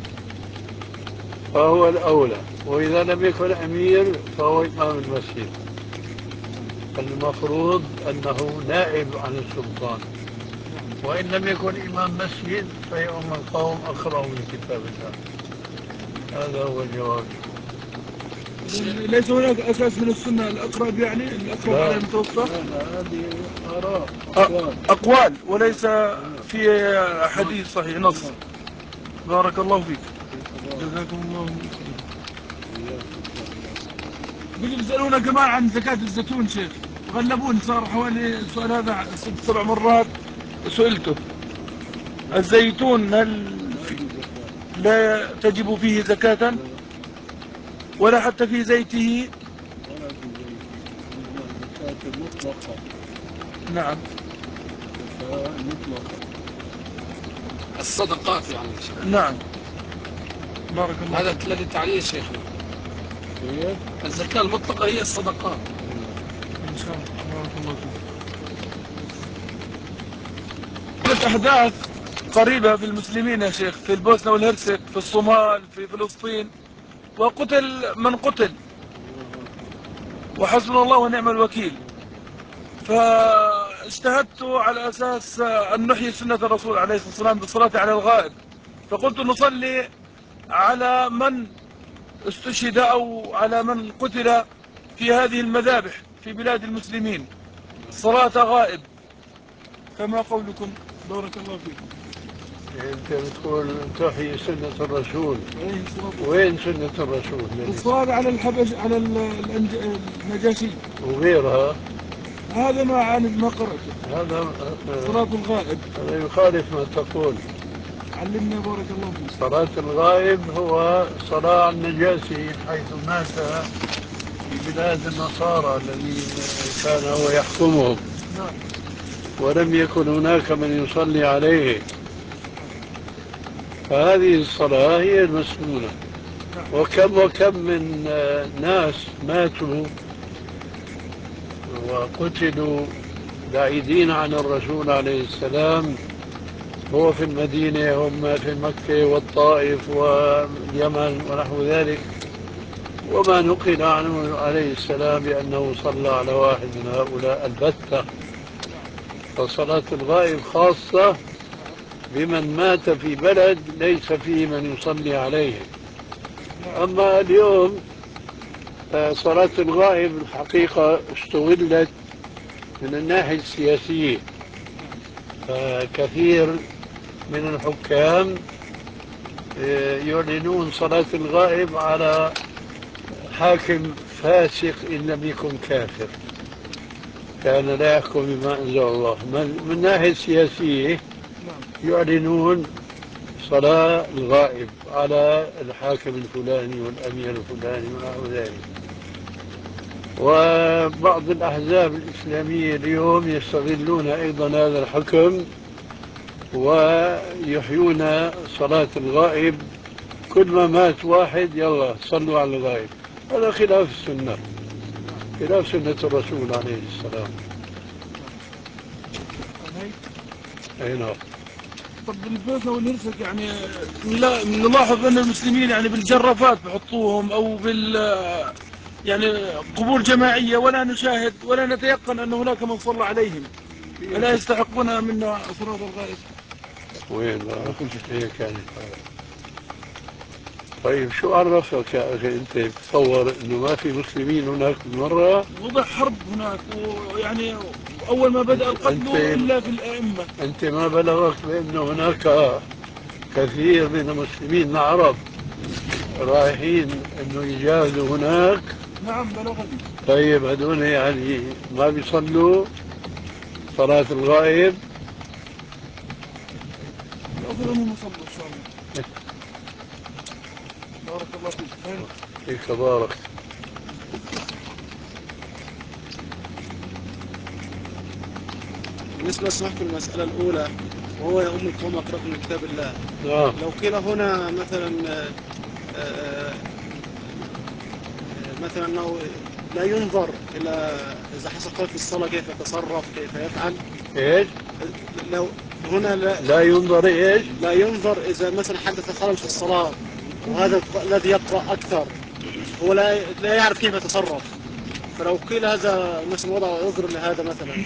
فهو الأولى، وإذا لم يكن أمير فهو إمام المسجد، المفروض أنه نائب عن السلطان، وإن لم يكن إمام مسجد فيؤم القوم أقرأهم لكتاب الله. هذا هو الجواب. ليس هناك أساس من السنة الأقرب، يعني الأقرب على المتوفى؟ لا، هذه آراء أقوال وليس في حديث صحيح نص. بارك الله فيك، جزاكم الله خير. بيسألونا كمان عن زكاة الزيتون شيخ، غلبوني، صار حوالي السؤال هذا 6-7 مرات سئلته. الزيتون هل لا تجب فيه زكاة ولا حتى في زيته؟ مطلقة. نعم. مطلقة. الصدقات يعني إن شاء الله. نعم. بارك الله. هذا الذي تعليه شيخنا. الزكاة المطلقة هي الصدقات. إن شاء الله. بارك الله فيك. أحداث قريبة بالمسلمين يا شيخ في البوسنة والهرسك، في الصومال، في فلسطين، وقتل من قتل، وحسبنا الله ونعم الوكيل. فاجتهدت على أساس أن نحيي سنة الرسول عليه الصلاة والسلام بالصلاة على الغائب، فقلت نصلي على من استشهد أو على من قتل في هذه المذابح في بلاد المسلمين صلاة غائب. فما قولكم؟ بارك الله فيكم. أنت بتقول تحيي سنة الرسول. وين سنة الرسول؟ الصلاة على الحبش، على النجاشي وغيرها. هذا ما قرأته. هذا صلاة الغائب. هذا يخالف ما تقول. علمنا بارك الله فيك. صلاة الغائب هو صلاة النجاشي حيث مات في بلاد النصارى الذي كان هو يحكمهم. نعم. ولم يكن هناك من يصلي عليه، فهذه الصلاة هي المسنونة. وكم من ناس ماتوا وقتلوا بعيدين عن الرسول عليه السلام، هو في المدينة هم في مكة والطائف واليمن ونحو ذلك، وما نقل عنه عليه السلام بأنه صلى على واحد من هؤلاء البتة. فصلاة الغائب خاصة بمن مات في بلد ليس فيه من يصلي عليه. أما اليوم صلاة الغائب الحقيقة استغلت من الناحية السياسية، فكثير من الحكام يعلنون صلاة الغائب على حاكم فاسق إن لم يكن كافر، كان لا يحكم بما أنزل الله. من الناحية السياسية يعلنون صلاة الغائب على الحاكم الفلاني والأمير الفلاني ونحو ذلك. وبعض الأحزاب الإسلامية اليوم يستغلون أيضا هذا الحكم ويحيون صلاة الغائب. كل ما مات واحد يلا صلوا على الغائب. هذا خلاف السنة، خلاف سنة الرسول عليه السلام. أي نعم. طب بالبوسنة والهرسك يعني نلاحظ أن المسلمين يعني بالجرافات بحطوهم أو يعني قبور جماعية، ولا نشاهد ولا نتيقن أن هناك من صلى عليهم. ألا يستحقون منا صلاة الغائب؟ وين هي كانت. طيب شو عرفك يا أخي أنت تصور أنه ما في مسلمين هناك مرة؟ وضع حرب هناك، ويعني أول ما بدأ القتل إلا في الأئمة. أنت ما بلغك بأنه هناك كثير من المسلمين العرب رايحين أنه يجاهدوا هناك؟ نعم بلغني. طيب هذول يعني ما بيصلوا صلاة الغائب؟ الأفضل أنهم يصلوا إن شاء الله. بارك الله فيك. فيك بارك. بالنسبة لسمحت المسألة الأولى وهو يا أم القوم أقرأكم من كتاب الله. لو قيل هنا مثلا مثلا أنه لا ينظر إلى إذا حصل خلل في الصلاة كيف يتصرف كيف يفعل. إيش؟ لو هنا لا ينظر إيش؟ لا ينظر إذا مثلا حدث خلل في الصلاة وهذا الذي يقرأ أكثر هو لا يعرف كيف يتصرف، فلو قيل هذا مثلا وضع عذر لهذا مثلا.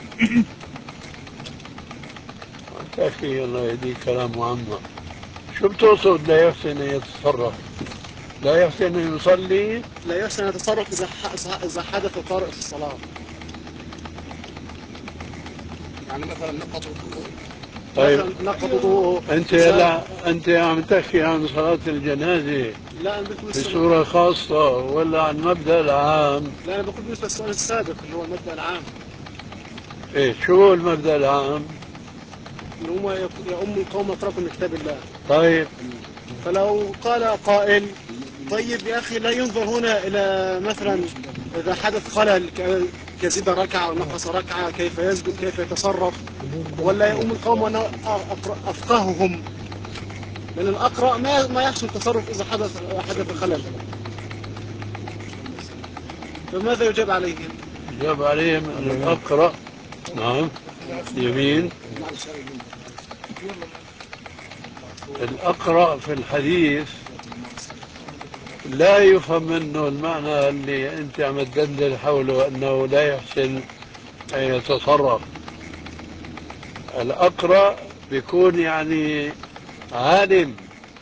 أخي الله يهديك كلام معمر. شو بتقصد لا يحسن أن يتصرف؟ لا يحسن أن يصلي؟ لا يحسن أن يتصرف إذا حدث طارئ في الصلاة. يعني مثلا نقض وضوءه. طيب نقض وضوءه. أنت عم تحكي عن صلاة الجنازة لا بصورة خاصة ولا عن المبدأ العام؟ لا أنا بقول بالنسبة للسؤال السابق اللي هو المبدأ العام. إيه شو هو المبدأ العام؟ اللي هو يا أم القوم أقرأكم من كتاب الله. طيب فلو قال قائل طيب يا أخي لا ينظر هنا إلى مثلا إذا حدث خلل يزيد ركعة أو نقص ركعة، كيف يسجد، كيف يتصرف، ولا يؤم القوم وأنا أفقههم؟ لأن الأقرأ ما يحصل تصرف إذا حدث خلل. فماذا يجاب عليهم؟ يجاب عليهم أن الأقرأ نعم يمين. الأقرأ في الحديث لا يفهم منه المعنى اللي أنت عم تدلل حوله أنه لا يحسن أن يتصرف. الأقرأ بيكون يعني عالم،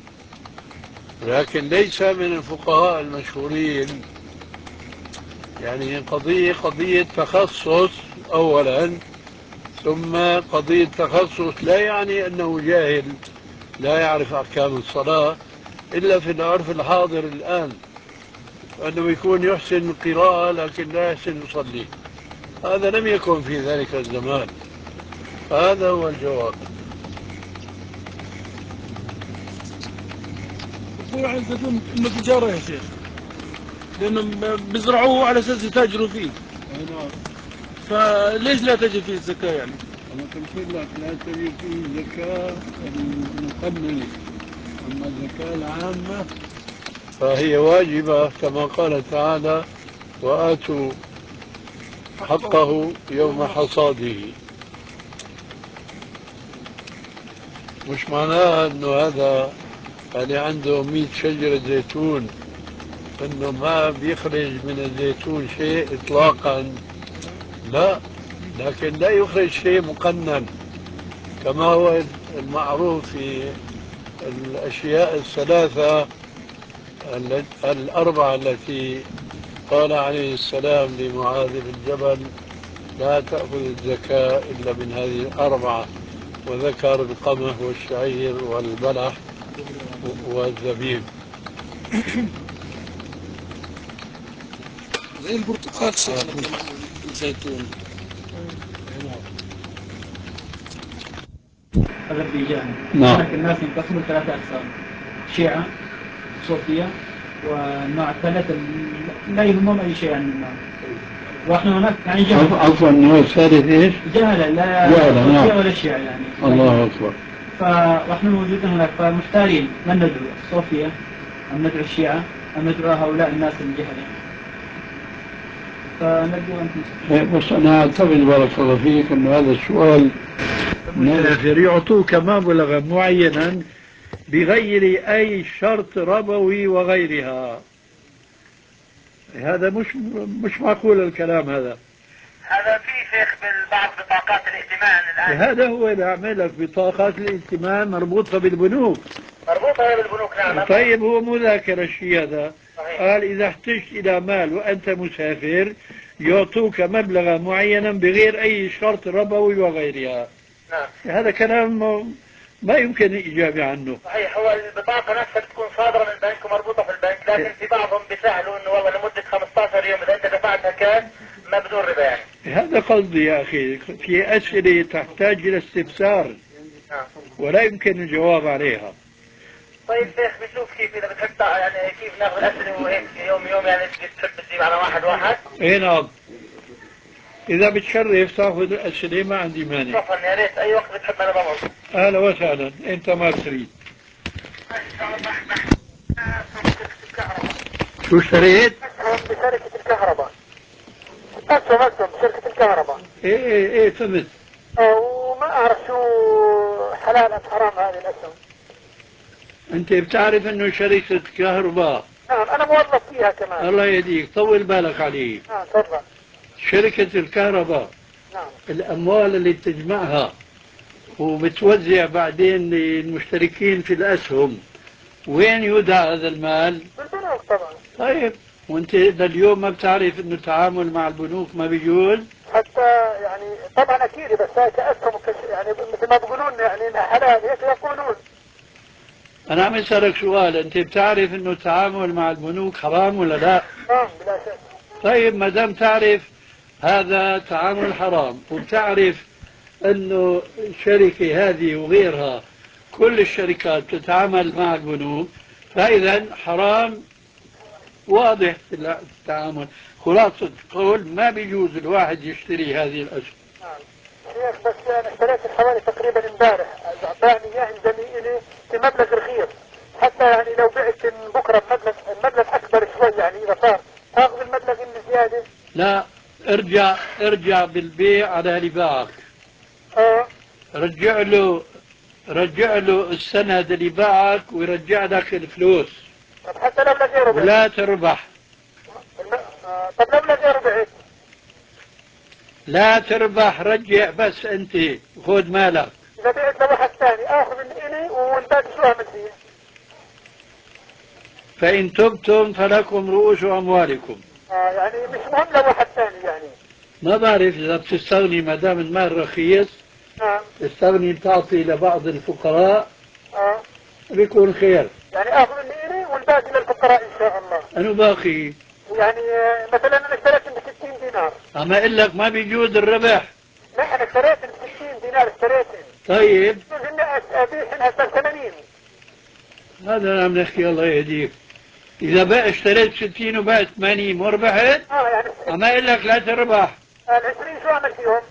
لكن ليس من الفقهاء المشهورين. يعني قضية تخصص أولا، ثم قضية تخصص لا يعني أنه جاهل لا يعرف أحكام الصلاة إلا في العرف الحاضر الآن، أنه يكون يحسن القراءة لكن لا يحسن يصلي. هذا لم يكن في ذلك الزمان. هذا هو الجواب. هو عندهم انه تجاره يا شيخ، لانهم بيزرعوه على اساس يتاجروا فيه. فليش لا تجد فيه الزكاه يعني؟ أنا قلت لك لا تجد فيه الزكاة المقننة، أما الزكاة العامة فهي واجبة كما قال تعالى: وآتوا حقه يوم حصاده. مش معناه أنه هذا اللي عنده 100 شجرة زيتون أنه ما بيخرج من الزيتون شيء إطلاقا، لا، لكن لا يخرج شيء مقنن كما هو المعروف في الأشياء الثلاثة الأربعة التي قال عليه السلام لمعاذ بن جبل: لا تأخذ الزكاة إلا من هذه الأربعة، وذكر القمح والشعير والبلح والزبيب. زي البرتقال شيخنا كمان الزيتون. هذا بإيجابه. نعم. هناك الناس ينقسمون ثلاثة أقسام: شيعة، صوفية، والنوع الثالث لا يهمهم أي شيء عن النار. واحنا هناك يعني جهل. عفوا، النوع الثالث ايش؟ جهلة، لا جهلة، صوفية ولا شيعة يعني. الله أكبر. فاحنا موجودين هناك، فمحتارين من ندعو، الصوفية أم ندعو الشيعة أم ندعو هؤلاء الناس الجهل يعني. فندعو أنتم. بس أنا أعتقد بارك الله فيك أن هذا السؤال مسافر يعطوك مبلغا معينا بغير أي شرط ربوي وغيرها. هذا مش معقول الكلام هذا. هذا في شيخ بالبعض بطاقات الائتمان الآن. هذا هو اللي عمل لك بطاقات الائتمان مربوطة بالبنوك. مربوطة بالبنوك، نعم. طيب هو مو ذاكر الشيء هذا. قال إذا احتجت إلى مال وأنت مسافر يعطوك مبلغا معينا بغير أي شرط ربوي وغيرها. نعم. هذا كلام ما يمكن الإجابة عنه. صحيح، هو البطاقة نفسها بتكون صادرة من البنك ومربوطة في البنك، لكن في بعضهم بيسهلوا إنه والله لمدة 15 يوم إذا أنت دفعتها كاش ما بدون ربا يعني. هذا قصدي يا أخي، في أسئلة تحتاج إلى استفسار ولا يمكن الجواب عليها. طيب شيخ، بنشوف كيف إذا بتحب يعني كيف ناخذ الأسئلة وهيك يوم يعني تحب تجيب على واحد. إيه نعم. إذا بتشرف تاخذ الأسئلة ما عندي مانع. طبعا يا ريت أي وقت بتحب أنا بمر. أهلا وسهلا، أنت ما تريد. شو اشتريت؟ أسهم بشركة الكهرباء. أسهم بشركة الكهرباء. إيه فهمت. وما أعرف شو حلال أم حرام هذه الأسهم. أنت بتعرف إنه شركة كهرباء. نعم، أنا موظف فيها كمان. الله يهديك، طول بالك عليه. نعم تفضل. شركة الكهرباء، نعم، الأموال اللي بتجمعها وبتوزع بعدين للمشتركين في الأسهم، وين يودع هذا المال؟ بالبنوك طبعا. طيب، وانت لليوم ما بتعرف انه التعامل مع البنوك ما بيجوز؟ حتى يعني طبعا أكيد، بس هاي كأسهم يعني مثل ما بيقولون يعني إنها حلال هيك يقولون. أنا عم أسألك سؤال، أنت بتعرف إنه التعامل مع البنوك حرام ولا لا؟ نعم بلا شك. طيب ما دام تعرف هذا تعامل حرام، وبتعرف إنه الشركة هذه وغيرها كل الشركات تتعامل مع البنوك، فإذا حرام واضح في التعامل. خلاصة قول ما بيجوز الواحد يشتري هذه الأشياء. نعم شيخ، بس أنا اشتريت حوالي تقريبا امبارح، أعطاني إياه زميلي لي في مبلغ رخيص، حتى يعني لو بعت بكرة المبلغ أكبر شوي، يعني إذا صار آخذ المبلغ اللي زيادة. لا، ارجع بالبيع على اللي باعك. رجع له السند اللي باعك ويرجع لك الفلوس. طب حتى لو لقي ربع ولا تربح. طب لو لقي ربع لا تربح، رجع بس انت خذ مالك. إذا بعت لواحد ثاني آخذ من إلي والباقي شو أعمل فيه؟ فإن تبتم فلكم رؤوس أموالكم. يعني مش مهم لواحد ثاني يعني. ما بعرف إذا بتستغني ما دام المال رخيص. تستغني تعطي لبعض الفقراء. بيكون خير. يعني آخذ من إلي والباقي للفقراء إن شاء الله. أنو باقي؟ يعني مثلا أنا اشتريت ب 60 دينار. أما أقول لك ما بيجوز الربح. لا أنا اشتريت ب 60 دينار اشتريتهم. طيب. يجوز إني أبيعهم هسه ب 80. هذا عم نحكي الله يهديك. إذا بقى اشتريت 60 وبقى 80 ما ربحت؟ يعني. أما أقول لك لا تربح. ال20 شو أعمل فيهم؟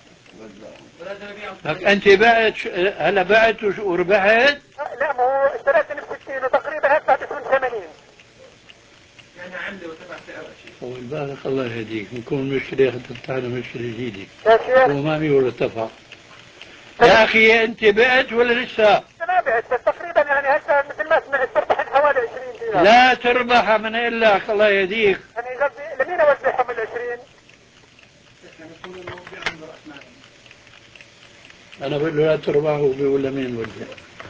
أنت بعت هلا بعت وربحت؟ لا ما هو اشتريت ب 60 وتقريبا هدفع بكون 80. يعني عندي وتبع سعر شيء. والبارك الله يهديك، نكون مشتري تفتحنا مشتري جديد. يا شيخ. وما ولا ارتفع. يا أخي أنت بعت ولا لسه؟ ما بعت بس تقريبا يعني هسه مثل ما سمعت تربح حوالي 20 دينار. لا تربح من إقول لك الله يهديك. يعني قصدي لمين أوزعهم ال20؟ أنا بقول له لا تربح وبيقول لمين وزع.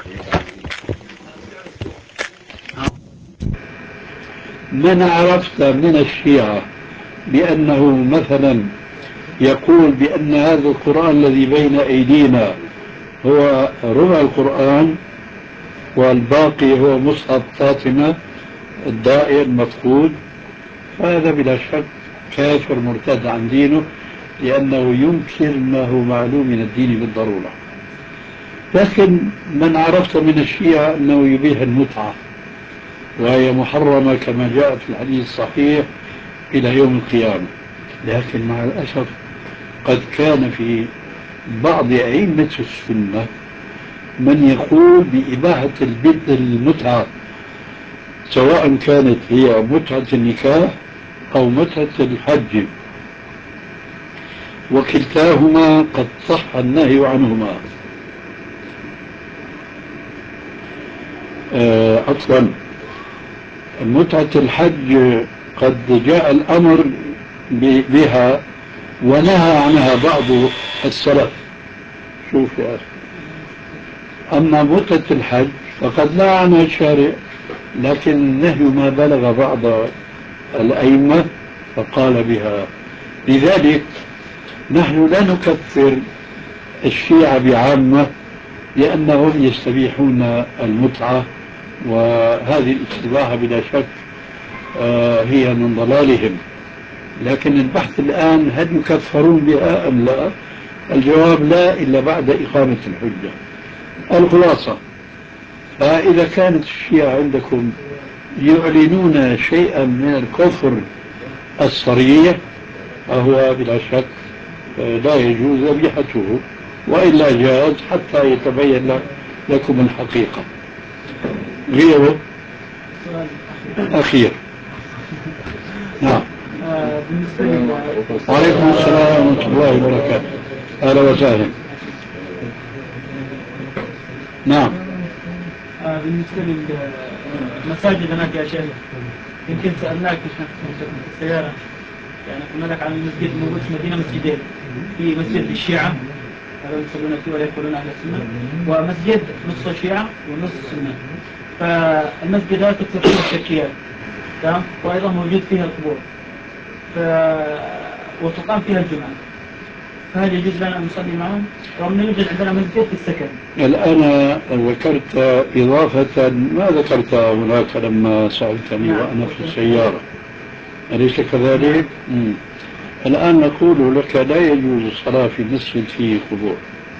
من عرفت من الشيعة بأنه مثلا يقول بأن هذا القرآن الذي بين أيدينا هو ربع القرآن والباقي هو مصحف فاطمة الضائع المفقود، فهذا بلا شك كافر مرتد عن دينه، لأنه ينكر ما هو معلوم من الدين بالضرورة. لكن من عرفت من الشيعة أنه يبيح المتعة وهي محرمة كما جاء في الحديث الصحيح إلى يوم القيامة، لكن مع الأسف قد كان في بعض أئمة السنة من يقول بإباحة المتعة، سواء كانت هي متعة النكاح أو متعة الحج، وكلتاهما قد صح النهي عنهما. عفوا، متعة الحج قد جاء الأمر بها ونهى عنها بعض السلف. شوف يا أخي، أما متعة الحج فقد نهى عنها الشارع، لكن النهي ما بلغ بعض الأئمة فقال بها. لذلك نحن لا نكفر الشيعة بعامة لأنهم يستبيحون المتعة، وهذه الاستباحة بلا شك هي من ضلالهم. لكن البحث الآن هل يكفرون بها أم لا؟ الجواب لا، إلا بعد إقامة الحجة. الخلاصة، فإذا كانت الشيعة عندكم يعلنون شيئا من الكفر الصريح فهو بلا شك لا يجوز ذبيحته، وإلا جاز حتى يتبين لكم الحقيقة. غيره أخير. نعم. وعليكم السلام ورحمة الله وبركاته. أهلا وسهلا. نعم. بالنسبة للمساجد هناك يا شيخ، يمكن سألناك في السيارة، يعني قلنا لك عن المسجد موجود في مدينة مسجدين، في مسجد للشيعة هذا يصلون فيه ولا يقولون أهل السنة، ومسجد نص الشيعة ونص السنة. فالمسجد هذا تكثر فيه الشركيات، تمام، وأيضا موجود فيها القبور، وتقام فيها الجمعة، فهل يجوز لنا أن نصلي معهم؟ رغم أنه يوجد عندنا مسجد في السكن. الآن ذكرت إضافة ما ذكرتها هناك لما سألتني وأنا في السيارة، أليس كذلك؟ الآن نقول لك لا يجوز الصلاة في مسجد فيه قبور،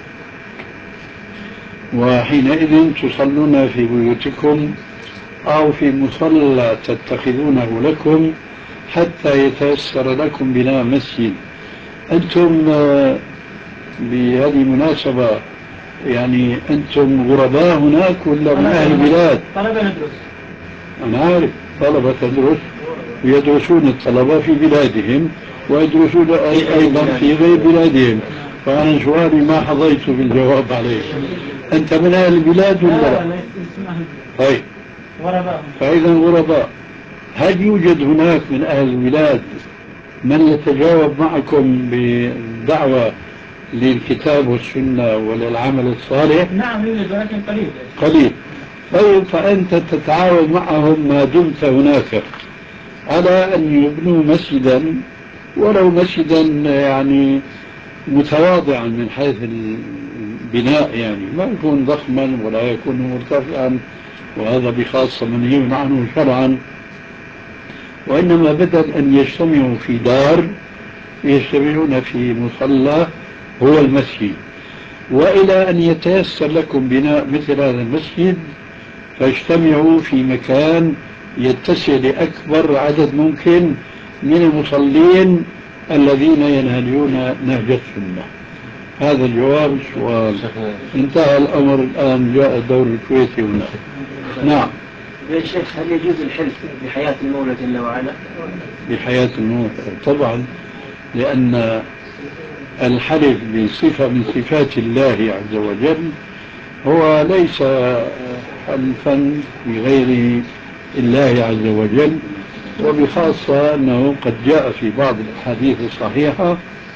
وحينئذ تصلون في بيوتكم أو في مصلى تتخذونه لكم حتى يتيسر لكم بناء مسجد. أنتم بهذه المناسبة يعني أنتم غرباء هناك ولا من أهل البلاد؟ طلبة ندرس. أنا عارف طلبة تدرس ويدرسون الطلبة في بلادهم ويدرسون أيضا في غير بلادهم، فأنا سؤالي ما حظيت بالجواب عليه. أنت من أهل البلاد ولا لا؟ طيب غرباء. فإذا غرباء. هل يوجد هناك من أهل البلاد من يتجاوب معكم بالدعوة للكتاب والسنة وللعمل الصالح؟ نعم يوجد ولكن قليل. قليل. طيب فأنت تتعاون معهم ما دمت هناك على أن يبنوا مسجدا، ولو مسجدا يعني متواضعا من حيث البناء، يعني ما يكون ضخما ولا يكون مرتفعا، وهذا بخاصة منهي عنه شرعا، وإنما بدل أن يجتمعوا في دار يجتمعون في مصلى هو المسجد. وإلى أن يتيسر لكم بناء مثل هذا المسجد فاجتمعوا في مكان يتسع لأكبر عدد ممكن من المصلين الذين ينهجون نهج السنة. هذا الجواب السؤال. انتهى الأمر الآن، جاء دور الكويتي هنا. نعم. يا شيخ هل يجوز الحلف بحياة المولى جل وعلا؟ بحياة المولى طبعا، لأن الحلف بصفة من صفات الله عز وجل هو ليس حلفا بغير الله عز وجل، وبخاصة أنه قد جاء في بعض الأحاديث الصحيحة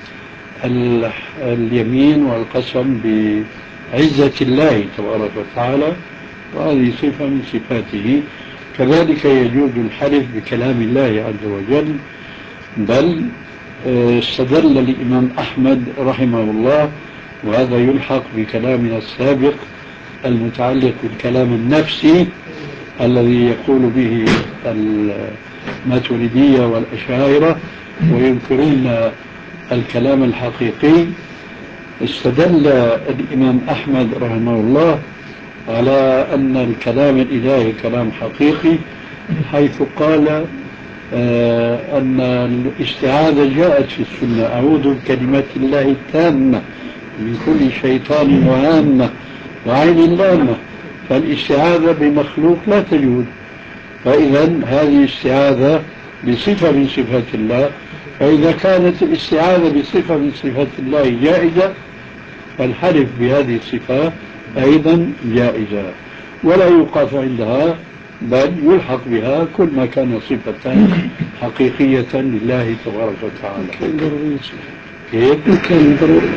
اليمين والقسم بعزة الله تبارك وتعالى، وهذه صفة من صفاته. كذلك يجوز الحلف بكلام الله عز وجل، بل استدل الإمام أحمد رحمه الله، وهذا يلحق بكلامنا السابق المتعلق بالكلام النفسي الذي يقول به الماتريدية والأشاعرة وينكرون الكلام الحقيقي. استدل الإمام أحمد رحمه الله على أن الكلام الإلهي كلام حقيقي، حيث قال أن الاستعاذة جاءت في السنة: أعوذ بكلمات الله التامة من كل شيطان وهامة وعين لامة. فالاستعاذة بمخلوق لا تجوز، فإذا هذه الاستعاذة بصفة من صفات الله، فإذا كانت الاستعاذة بصفة من صفات الله جائزة فالحلف بهذه الصفة أيضا جائزة، ولا يوقف عندها بل يلحق بها كل ما كان صفة حقيقية لله تبارك وتعالى. كيف؟ كان ضروري.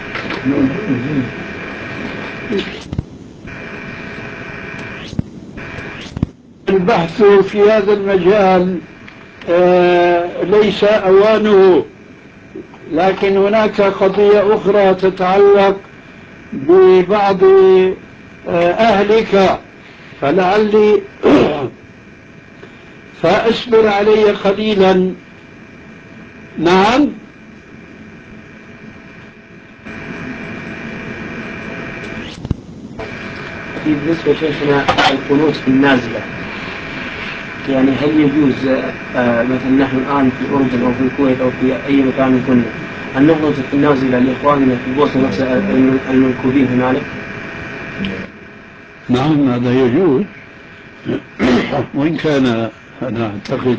البحث في هذا المجال ليس أوانه، لكن هناك قضية أخرى تتعلق ببعض أهلك، فلعلي فأصبر علي قليلا. نعم. بالنسبة شيخنا القنوت في النازلة، يعني هل يجوز مثلا نحن الآن في الأردن أو في الكويت أو في أي مكان كنا أن نقنط في النازلة لإخواننا في البوسنة نفسها المنكوبين هنالك؟ نعم هذا يجوز، وإن كان أنا أعتقد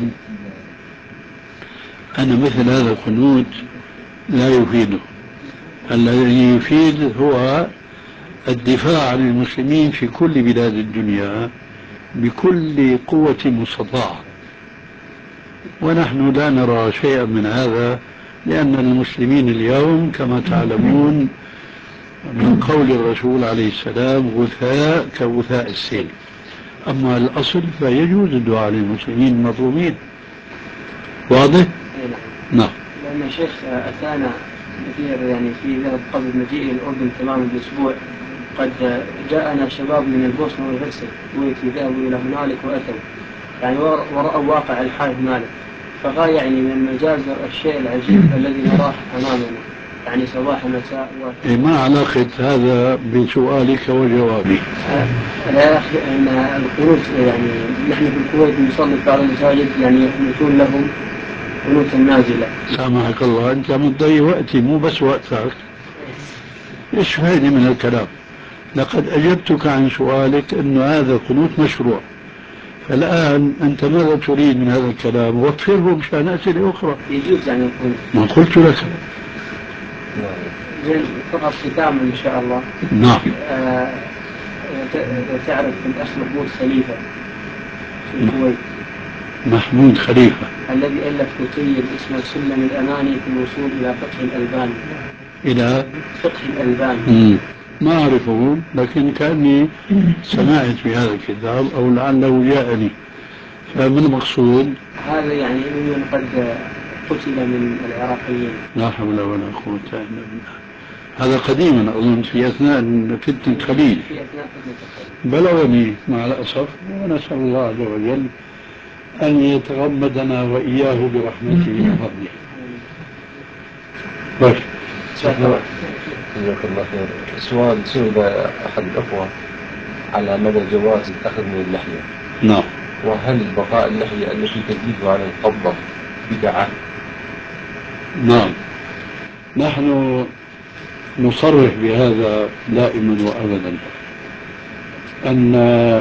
أن مثل هذا القنوت لا يفيده. الذي يفيد هو الدفاع عن المسلمين في كل بلاد الدنيا بكل قوة مستطاعة، ونحن لا نرى شيئا من هذا، لأن المسلمين اليوم كما تعلمون من قول الرسول عليه السلام: غثاء كغثاء السيل. أما الأصل فيجوز الدعاء للمسلمين المظلومين. واضح؟ نعم. لأن الشيخ أتانا كثير يعني في قبل مجيء الأردن تماما بأسبوع قد جاءنا شباب من البوسنة والهرسك ذهبوا إلى هنالك وأتوا يعني ورأوا واقع الحال هنالك، فغاية يعني من المجازر الشيء العجيب الذي نراه أمامنا يعني صباح مساء ما علاقة هذا بسؤالك وجوابي؟ لا يا أخي أن القنوت يعني نحن في الكويت نصلي في بعض المساجد يعني يقنطون لهم قنوت النازلة. سامحك الله، أنت مضيع وقتي مو بس وقتك. إيش فايدة من الكلام؟ لقد أجبتك عن سؤالك أنه هذا قنوت مشروع. الآن أنت ماذا تريد من هذا الكلام؟ وفره مشان أسئلة أخرى. يجوز أن يكون. ما قلت لك. فقط ختاما إن شاء الله. نعم. تعرف الأخ محمود خليفة في الكويت. محمود خليفة الذي ألف كتيب اسمه سلم الأماني في الوصول إلى فقه الألباني. إلى فقه الألباني. ما أعرفه، لكن كأني سمعت بهذا الكتاب أو لعله جاءني. فمن المقصود هذا يعني ممن قد قتل من العراقيين. لا حول ولا قوة إلا بالله. هذا قديما أظن في أثناء فتنة الخليل. بلغني مع الأسف، ونسأل الله عز وجل أن يتغمدنا وإياه برحمته وفضله. طيب. جزاك الله خير. سؤال سئل أحد الأخوة على مدى جواز الأخذ من اللحية. نعم. وهل بقاء اللحية التي تزيد على القبضة بدعة؟ نعم. نحن نصرح بهذا دائما وأبدا، أن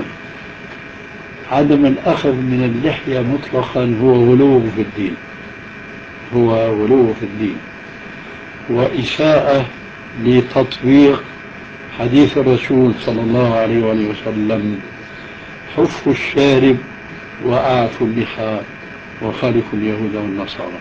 عدم الأخذ من اللحية مطلقا هو غلو في الدين، هو غلو في الدين وإساءة لتطبيق حديث الرسول صلى الله عليه وآله وسلم: حفوا الشارب وأعفوا اللحى وخالفوا اليهود والنصارى.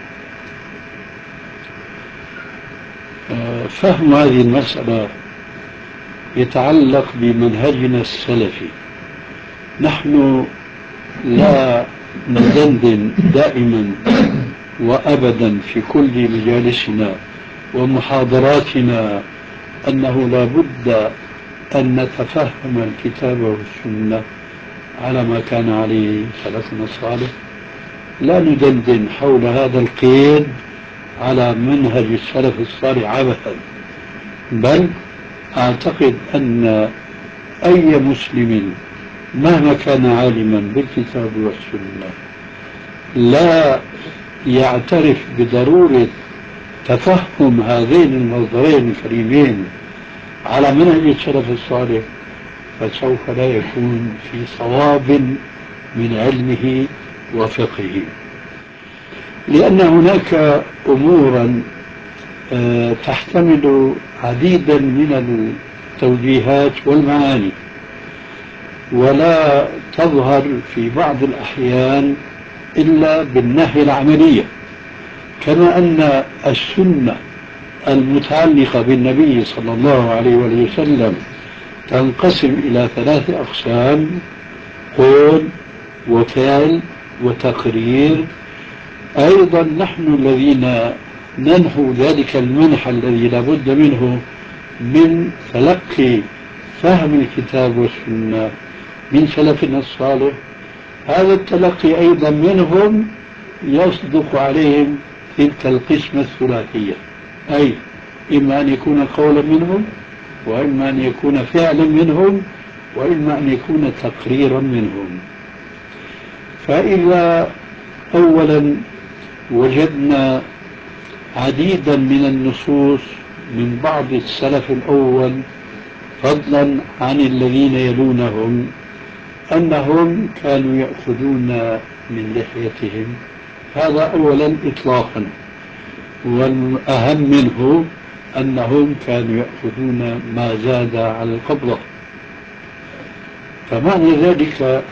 فهم هذه المسألة يتعلق بمنهجنا السلفي. نحن لا ندندن دائما وأبدا في كل مجالسنا ومحاضراتنا أنه لا بد أن نتفهم الكتاب والسنة على ما كان عليه سلفنا الصالح. لا ندندن حول هذا القيد على منهج السلف الصالح عبثا، بل أعتقد أن أي مسلم مهما كان عالما بالكتاب والسنة لا يعترف بضرورة تفهم هذين المصدرين الكريمين على منهج السلف الصالح فسوف لا يكون في صواب من علمه وفقهه، لأن هناك أمورا تحتمل عديدا من التوجيهات والمعاني، ولا تظهر في بعض الأحيان إلا بالناحية العملية، كما أن السنة المتعلقة بالنبي صلى الله عليه وسلم تنقسم إلى 3 أقسام: قول وفعل وتقرير. أيضا نحن الذين ننحو ذلك المنح الذي لا بد منه من تلقي فهم الكتاب والسنة من سلفنا الصالح، هذا التلقي أيضا منهم يصدق عليهم تلك القسمة الثلاثية، أي إما أن يكون قولا منهم، وإما أن يكون فعلا منهم، وإما أن يكون تقريرا منهم. فإذا أولا وجدنا عديدا من النصوص من بعض السلف الأول فضلا عن الذين يلونهم أنهم كانوا يأخذون من لحيتهم، هذا أولا إطلاقا، والأهم منه أنهم كانوا يأخذون ما زاد على القبضة. فمعنى ذلك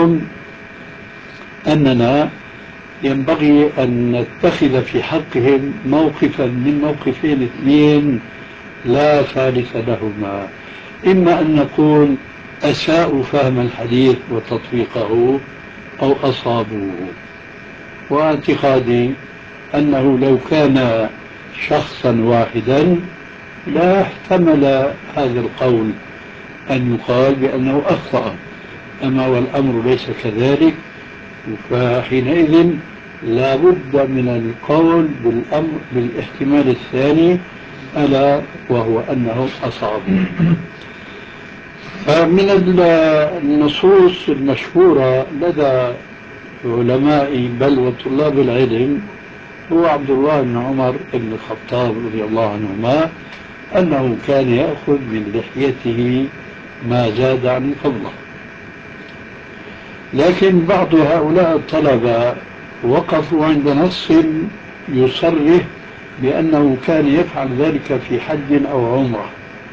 أننا ينبغي أن نتخذ في حقهم موقفا من موقفين 2 لا ثالث لهما: إما أن نقول أساءوا فهم الحديث وتطبيقه أو أصابوه. واعتقادي أنه لو كان شخصا واحدا لا احتمل هذا القول أن يقال بأنه أخطأ، أما والأمر ليس كذلك، فحينئذ لا بد من القول بالأمر بالاحتمال الثاني، ألا وهو أنه أصابوا. فمن النصوص المشهورة لدى العلماء بل وطلاب العلم هو عبد الله بن عمر بن الخطاب رضي الله عنهما، أنه كان يأخذ من لحيته ما زاد عن الفضة. لكن بعض هؤلاء الطلبة وقفوا عند نص يصرح بأنه كان يفعل ذلك في حج أو عمرة،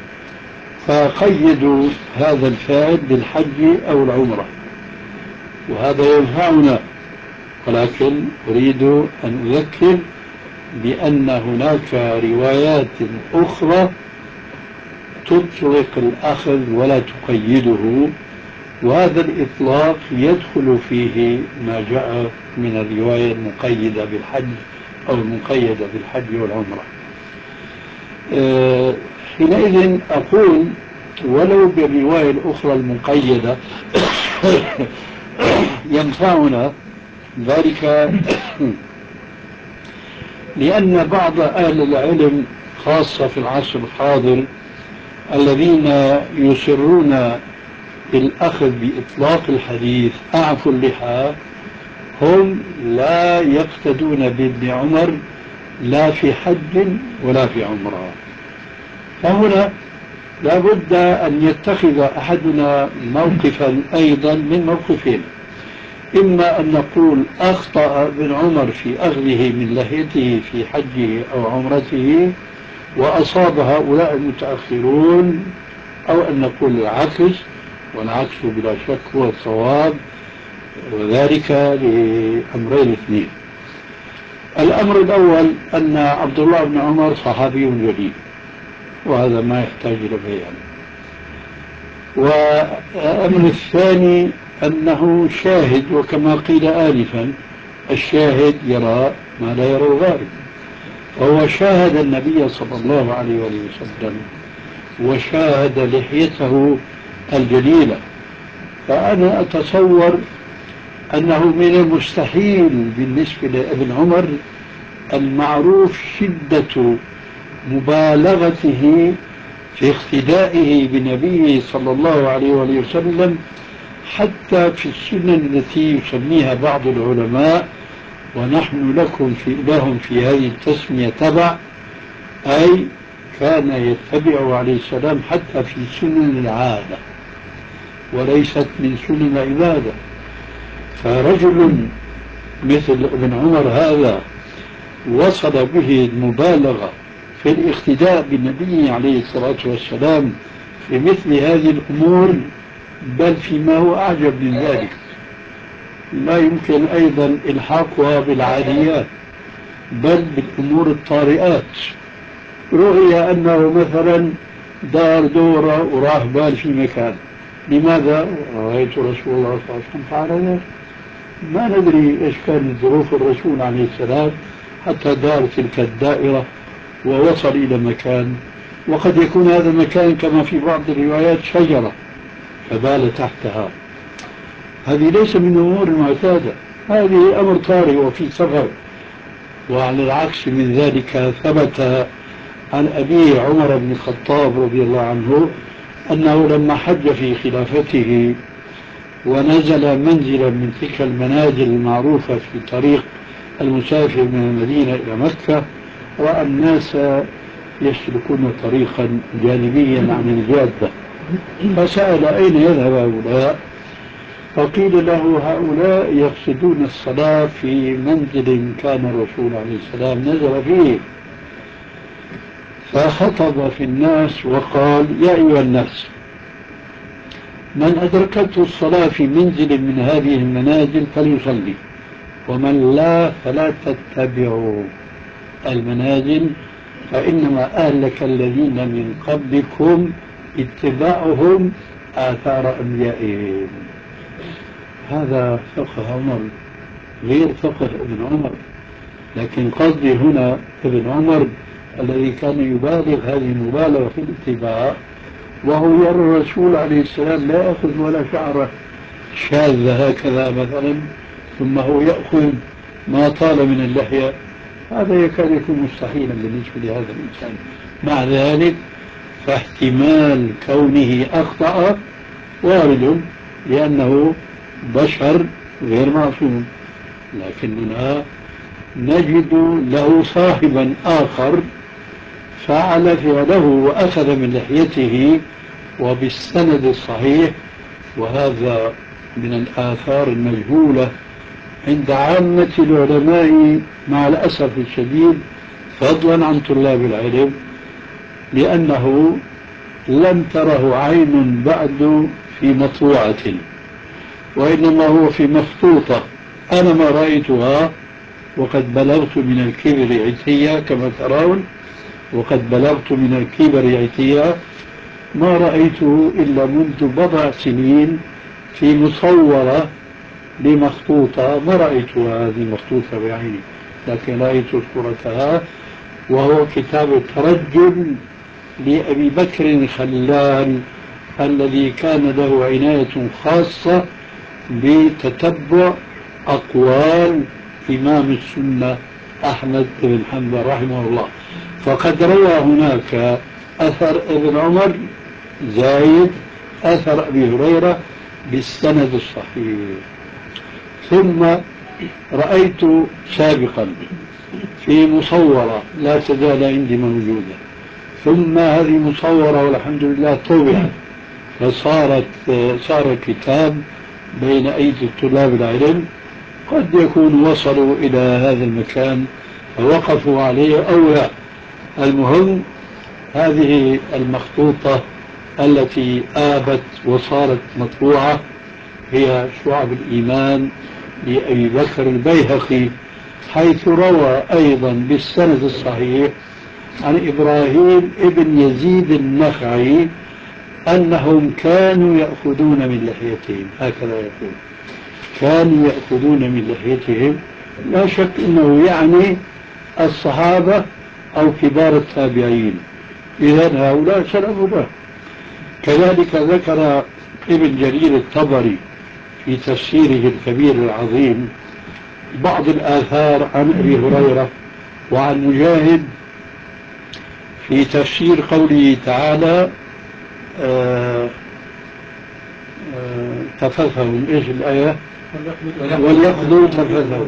فقيدوا هذا الفعل بالحج أو العمرة، وهذا ينفعنا. ولكن أريد أن أذكر بأن هناك روايات أخرى تطلق الأخذ ولا تقيده، وهذا الإطلاق يدخل فيه ما جاء من الرواية المقيدة بالحج أو المقيدة بالحج والعمرة. حينئذ أقول ولو بالرواية الأخرى المقيدة ينفعنا ذلك، لأن بعض أهل العلم خاصة في العصر الحاضر الذين يصرون بالأخذ بإطلاق الحديث أعفوا اللحى هم لا يقتدون بابن عمر لا في حج ولا في عمره. فهنا لا بد أن يتخذ أحدنا موقفا أيضا من موقفين: إما أن نقول أخطأ ابن عمر في أخذه من لحيته في حجه أو عمرته وأصاب هؤلاء المتأخرون، أو أن نقول العكس، والعكس بلا شك هو الصواب، وذلك لأمرين اثنين. الأمر الأول أن عبد الله بن عمر صحابي جليل، وهذا ما يحتاج إلى بيان. والأمر الثاني أنه شاهد، وكما قيل آنفا الشاهد يرى ما لا يرى الغائب، فهو شاهد النبي صلى الله عليه وسلم وشاهد لحيته الجليلة. فأنا أتصور أنه من المستحيل بالنسبة لابن عمر المعروف شدة مبالغته في اقتدائه بنبيه صلى الله عليه وسلم حتى في السنن التي يسميها بعض العلماء ونحن لهم في هذه التسمية تبع، أي كان يتبع عليه السلام حتى في سنن العادة وليست من سنن العبادة. فرجل مثل ابن عمر هذا وصل به المبالغة في الاقتداء بالنبي عليه الصلاة والسلام في مثل هذه الأمور، بل فيما هو أعجب من ذلك لا يمكن أيضا إلحاقها بالعاديات بل بالأمور الطارئات. رؤي أنه مثلا دار دورة وراه بال في مكان، لماذا؟ رأيت رسول الله صلى الله عليه وسلم فعل ذلك. ما ندري إيش كانت ظروف الرسول عليه السلام حتى دار تلك الدائرة ووصل إلى مكان، وقد يكون هذا المكان كما في بعض الروايات شجرة فبال تحتها. هذه ليس من الأمور المعتادة، هذه أمر طارئ وفي سفر. وعلى العكس من ذلك ثبت عن أبي عمر بن الخطاب رضي الله عنه أنه لما حج في خلافته ونزل منزلا من تلك المنازل المعروفة في طريق المسافر من المدينة إلى مكة، رأى الناس يسلكون طريقا جانبيا عن الجادة، فسأل أين يذهب هؤلاء؟ فقيل له هؤلاء يقصدون الصلاة في منزل كان الرسول عليه السلام نزل فيه. فخطب في الناس وقال: يا أيها الناس، من أدركته الصلاة في منزل من هذه المنازل فليصلي، ومن لا فلا تتبعوا المنازل، فإنما أهلك الذين من قبلكم اتباعهم آثار أنبيائهم. هذا فقه عمر غير فقه ابن عمر، لكن قصدي هنا ابن عمر الذي كان يبالغ هذه المبالغة في الاتباع، وهو يرى الرسول عليه السلام لا يأخذ ولا شعرة شاذة هكذا مثلا، ثم هو يأخذ ما طال من اللحية. هذا يكاد يكون مستحيلا بالنسبة لهذا الإنسان. مع ذلك فاحتمال كونه أخطأ وارد، لأنه بشر غير معصوم. لكننا نجد له صاحبا آخر فعل فعله وأخذ من لحيته وبالسند الصحيح، وهذا من الآثار المجهولة عند عامة العلماء مع الأسف الشديد، فضلا عن طلاب العلم، لأنه لم تره عين بعد في مطبوعة، وإنما هو في مخطوطة. أنا ما رأيتها، وقد بلغت من الكبر عتيا كما ترون، وقد بلغت من الكبر عتيا، ما رأيته إلا منذ بضع سنين في مصورة لمخطوطة. ما رأيتها هذه مخطوطة بعيني، لكن رأيت صورتها، وهو كتاب الترجم لأبي بكر الخلال الذي كان له عناية خاصة بتتبع أقوال إمام السنة أحمد بن حنبل رحمه الله. فقد روى هناك أثر ابن عمر زايد أثر أبي هريرة بالسند الصحيح. ثم رأيت سابقا في مصورة لا تزال عندي موجودة، ثم هذه مصورة والحمد لله طبعت فصار كتاب بين أيدي طلاب العلم، قد يكون وصلوا إلى هذا المكان ووقفوا عليه أو لا. المهم هذه المخطوطة التي آبت وصارت مطبوعة هي شعب الإيمان لأبي بكر البيهقي، حيث روى أيضا بالسند الصحيح عن إبراهيم ابن يزيد النخعي أنهم كانوا يأخذون من لحيتهم، هكذا يقول، كانوا يأخذون من لحيتهم. لا شك أنه يعني الصحابة أو كبار التابعين، إذن هؤلاء سلفنا. كذلك ذكر ابن جرير الطبري في تفسيره الكبير العظيم بعض الآثار عن أبي هريرة وعن مجاهد في تفسير قوله تعالى تفثهم، إيش الآية؟ وليقضوا تفثهم.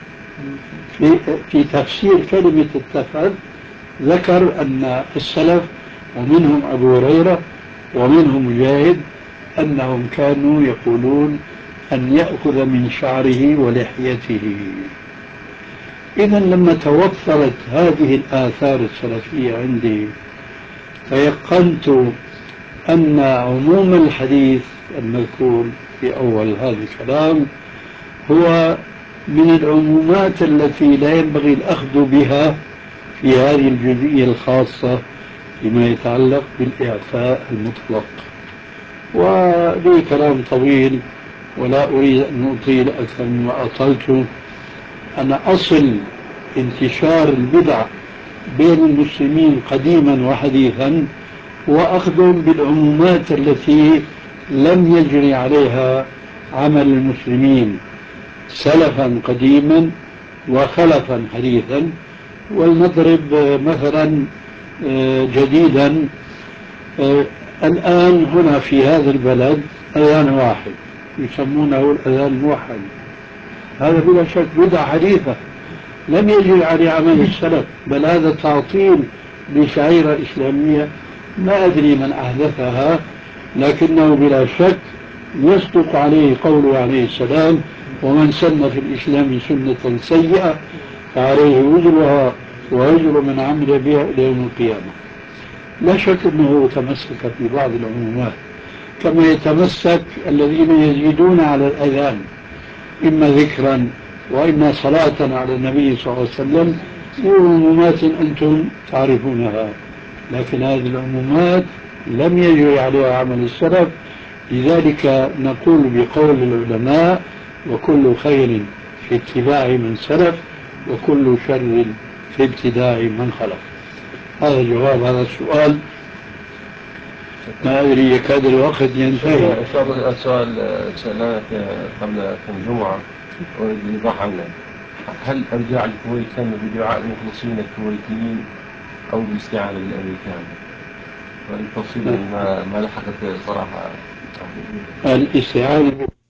في تفسير كلمة التفث ذكر أن السلف ومنهم أبو هريرة ومنهم مجاهد أنهم كانوا يقولون أن يأخذ من شعره ولحيته. إذا لما توفرت هذه الآثار السلفية عندي تيقنت أن عموم الحديث المذكور في أول هذا الكلام هو من العمومات التي لا ينبغي الأخذ بها في هذه الجزئية الخاصة فيما يتعلق بالإعفاء المطلق. ولي كلام طويل ولا أريد أن أطيل أكثر مما أطلت. أن أصل انتشار البدع بين المسلمين قديما وحديثا وأخذهم بالعمومات التي لم يجري عليها عمل المسلمين سلفا قديما وخلفا حديثا. ولنضرب مثلا جديدا، الآن هنا في هذا البلد أذان واحد يسمونه الأذان الموحد، هذا بلا شك بدعة حديثة لم يجري عليه عمل السلف، بل هذا تعطيل لشعيرة إسلامية ما أدري من أحدثها، لكنه بلا شك يصدق عليه قوله عليه السلام: ومن سن في الإسلام سنة سيئة فعليه وزرها ووزر من عمل بها إلى يوم القيامة. لا شك أنه تمسك في بعض العمومات كما يتمسك الذين يزيدون على الأذان إما ذكرا وإما صلاة على النبي صلى الله عليه وسلم، في عمومات أنتم تعرفونها، لكن هذه العمومات لم يجري عليها عمل السلف. لذلك نقول بقول العلماء: وكل خير في اتباع من سلف وكل شر في ابتداع من خلف. هذا جواب هذا السؤال. ما أدري يكاد الوقت ينتهي. السؤال سألناك قبل كم جمعة أريد الإيضاح عنه: هل أرجاع الكويت تم بدعاء المخلصين الكويتيين أو بالاستعانة بالأمريكان؟ والتفصيل ما لحقت صراحة. الاستعانة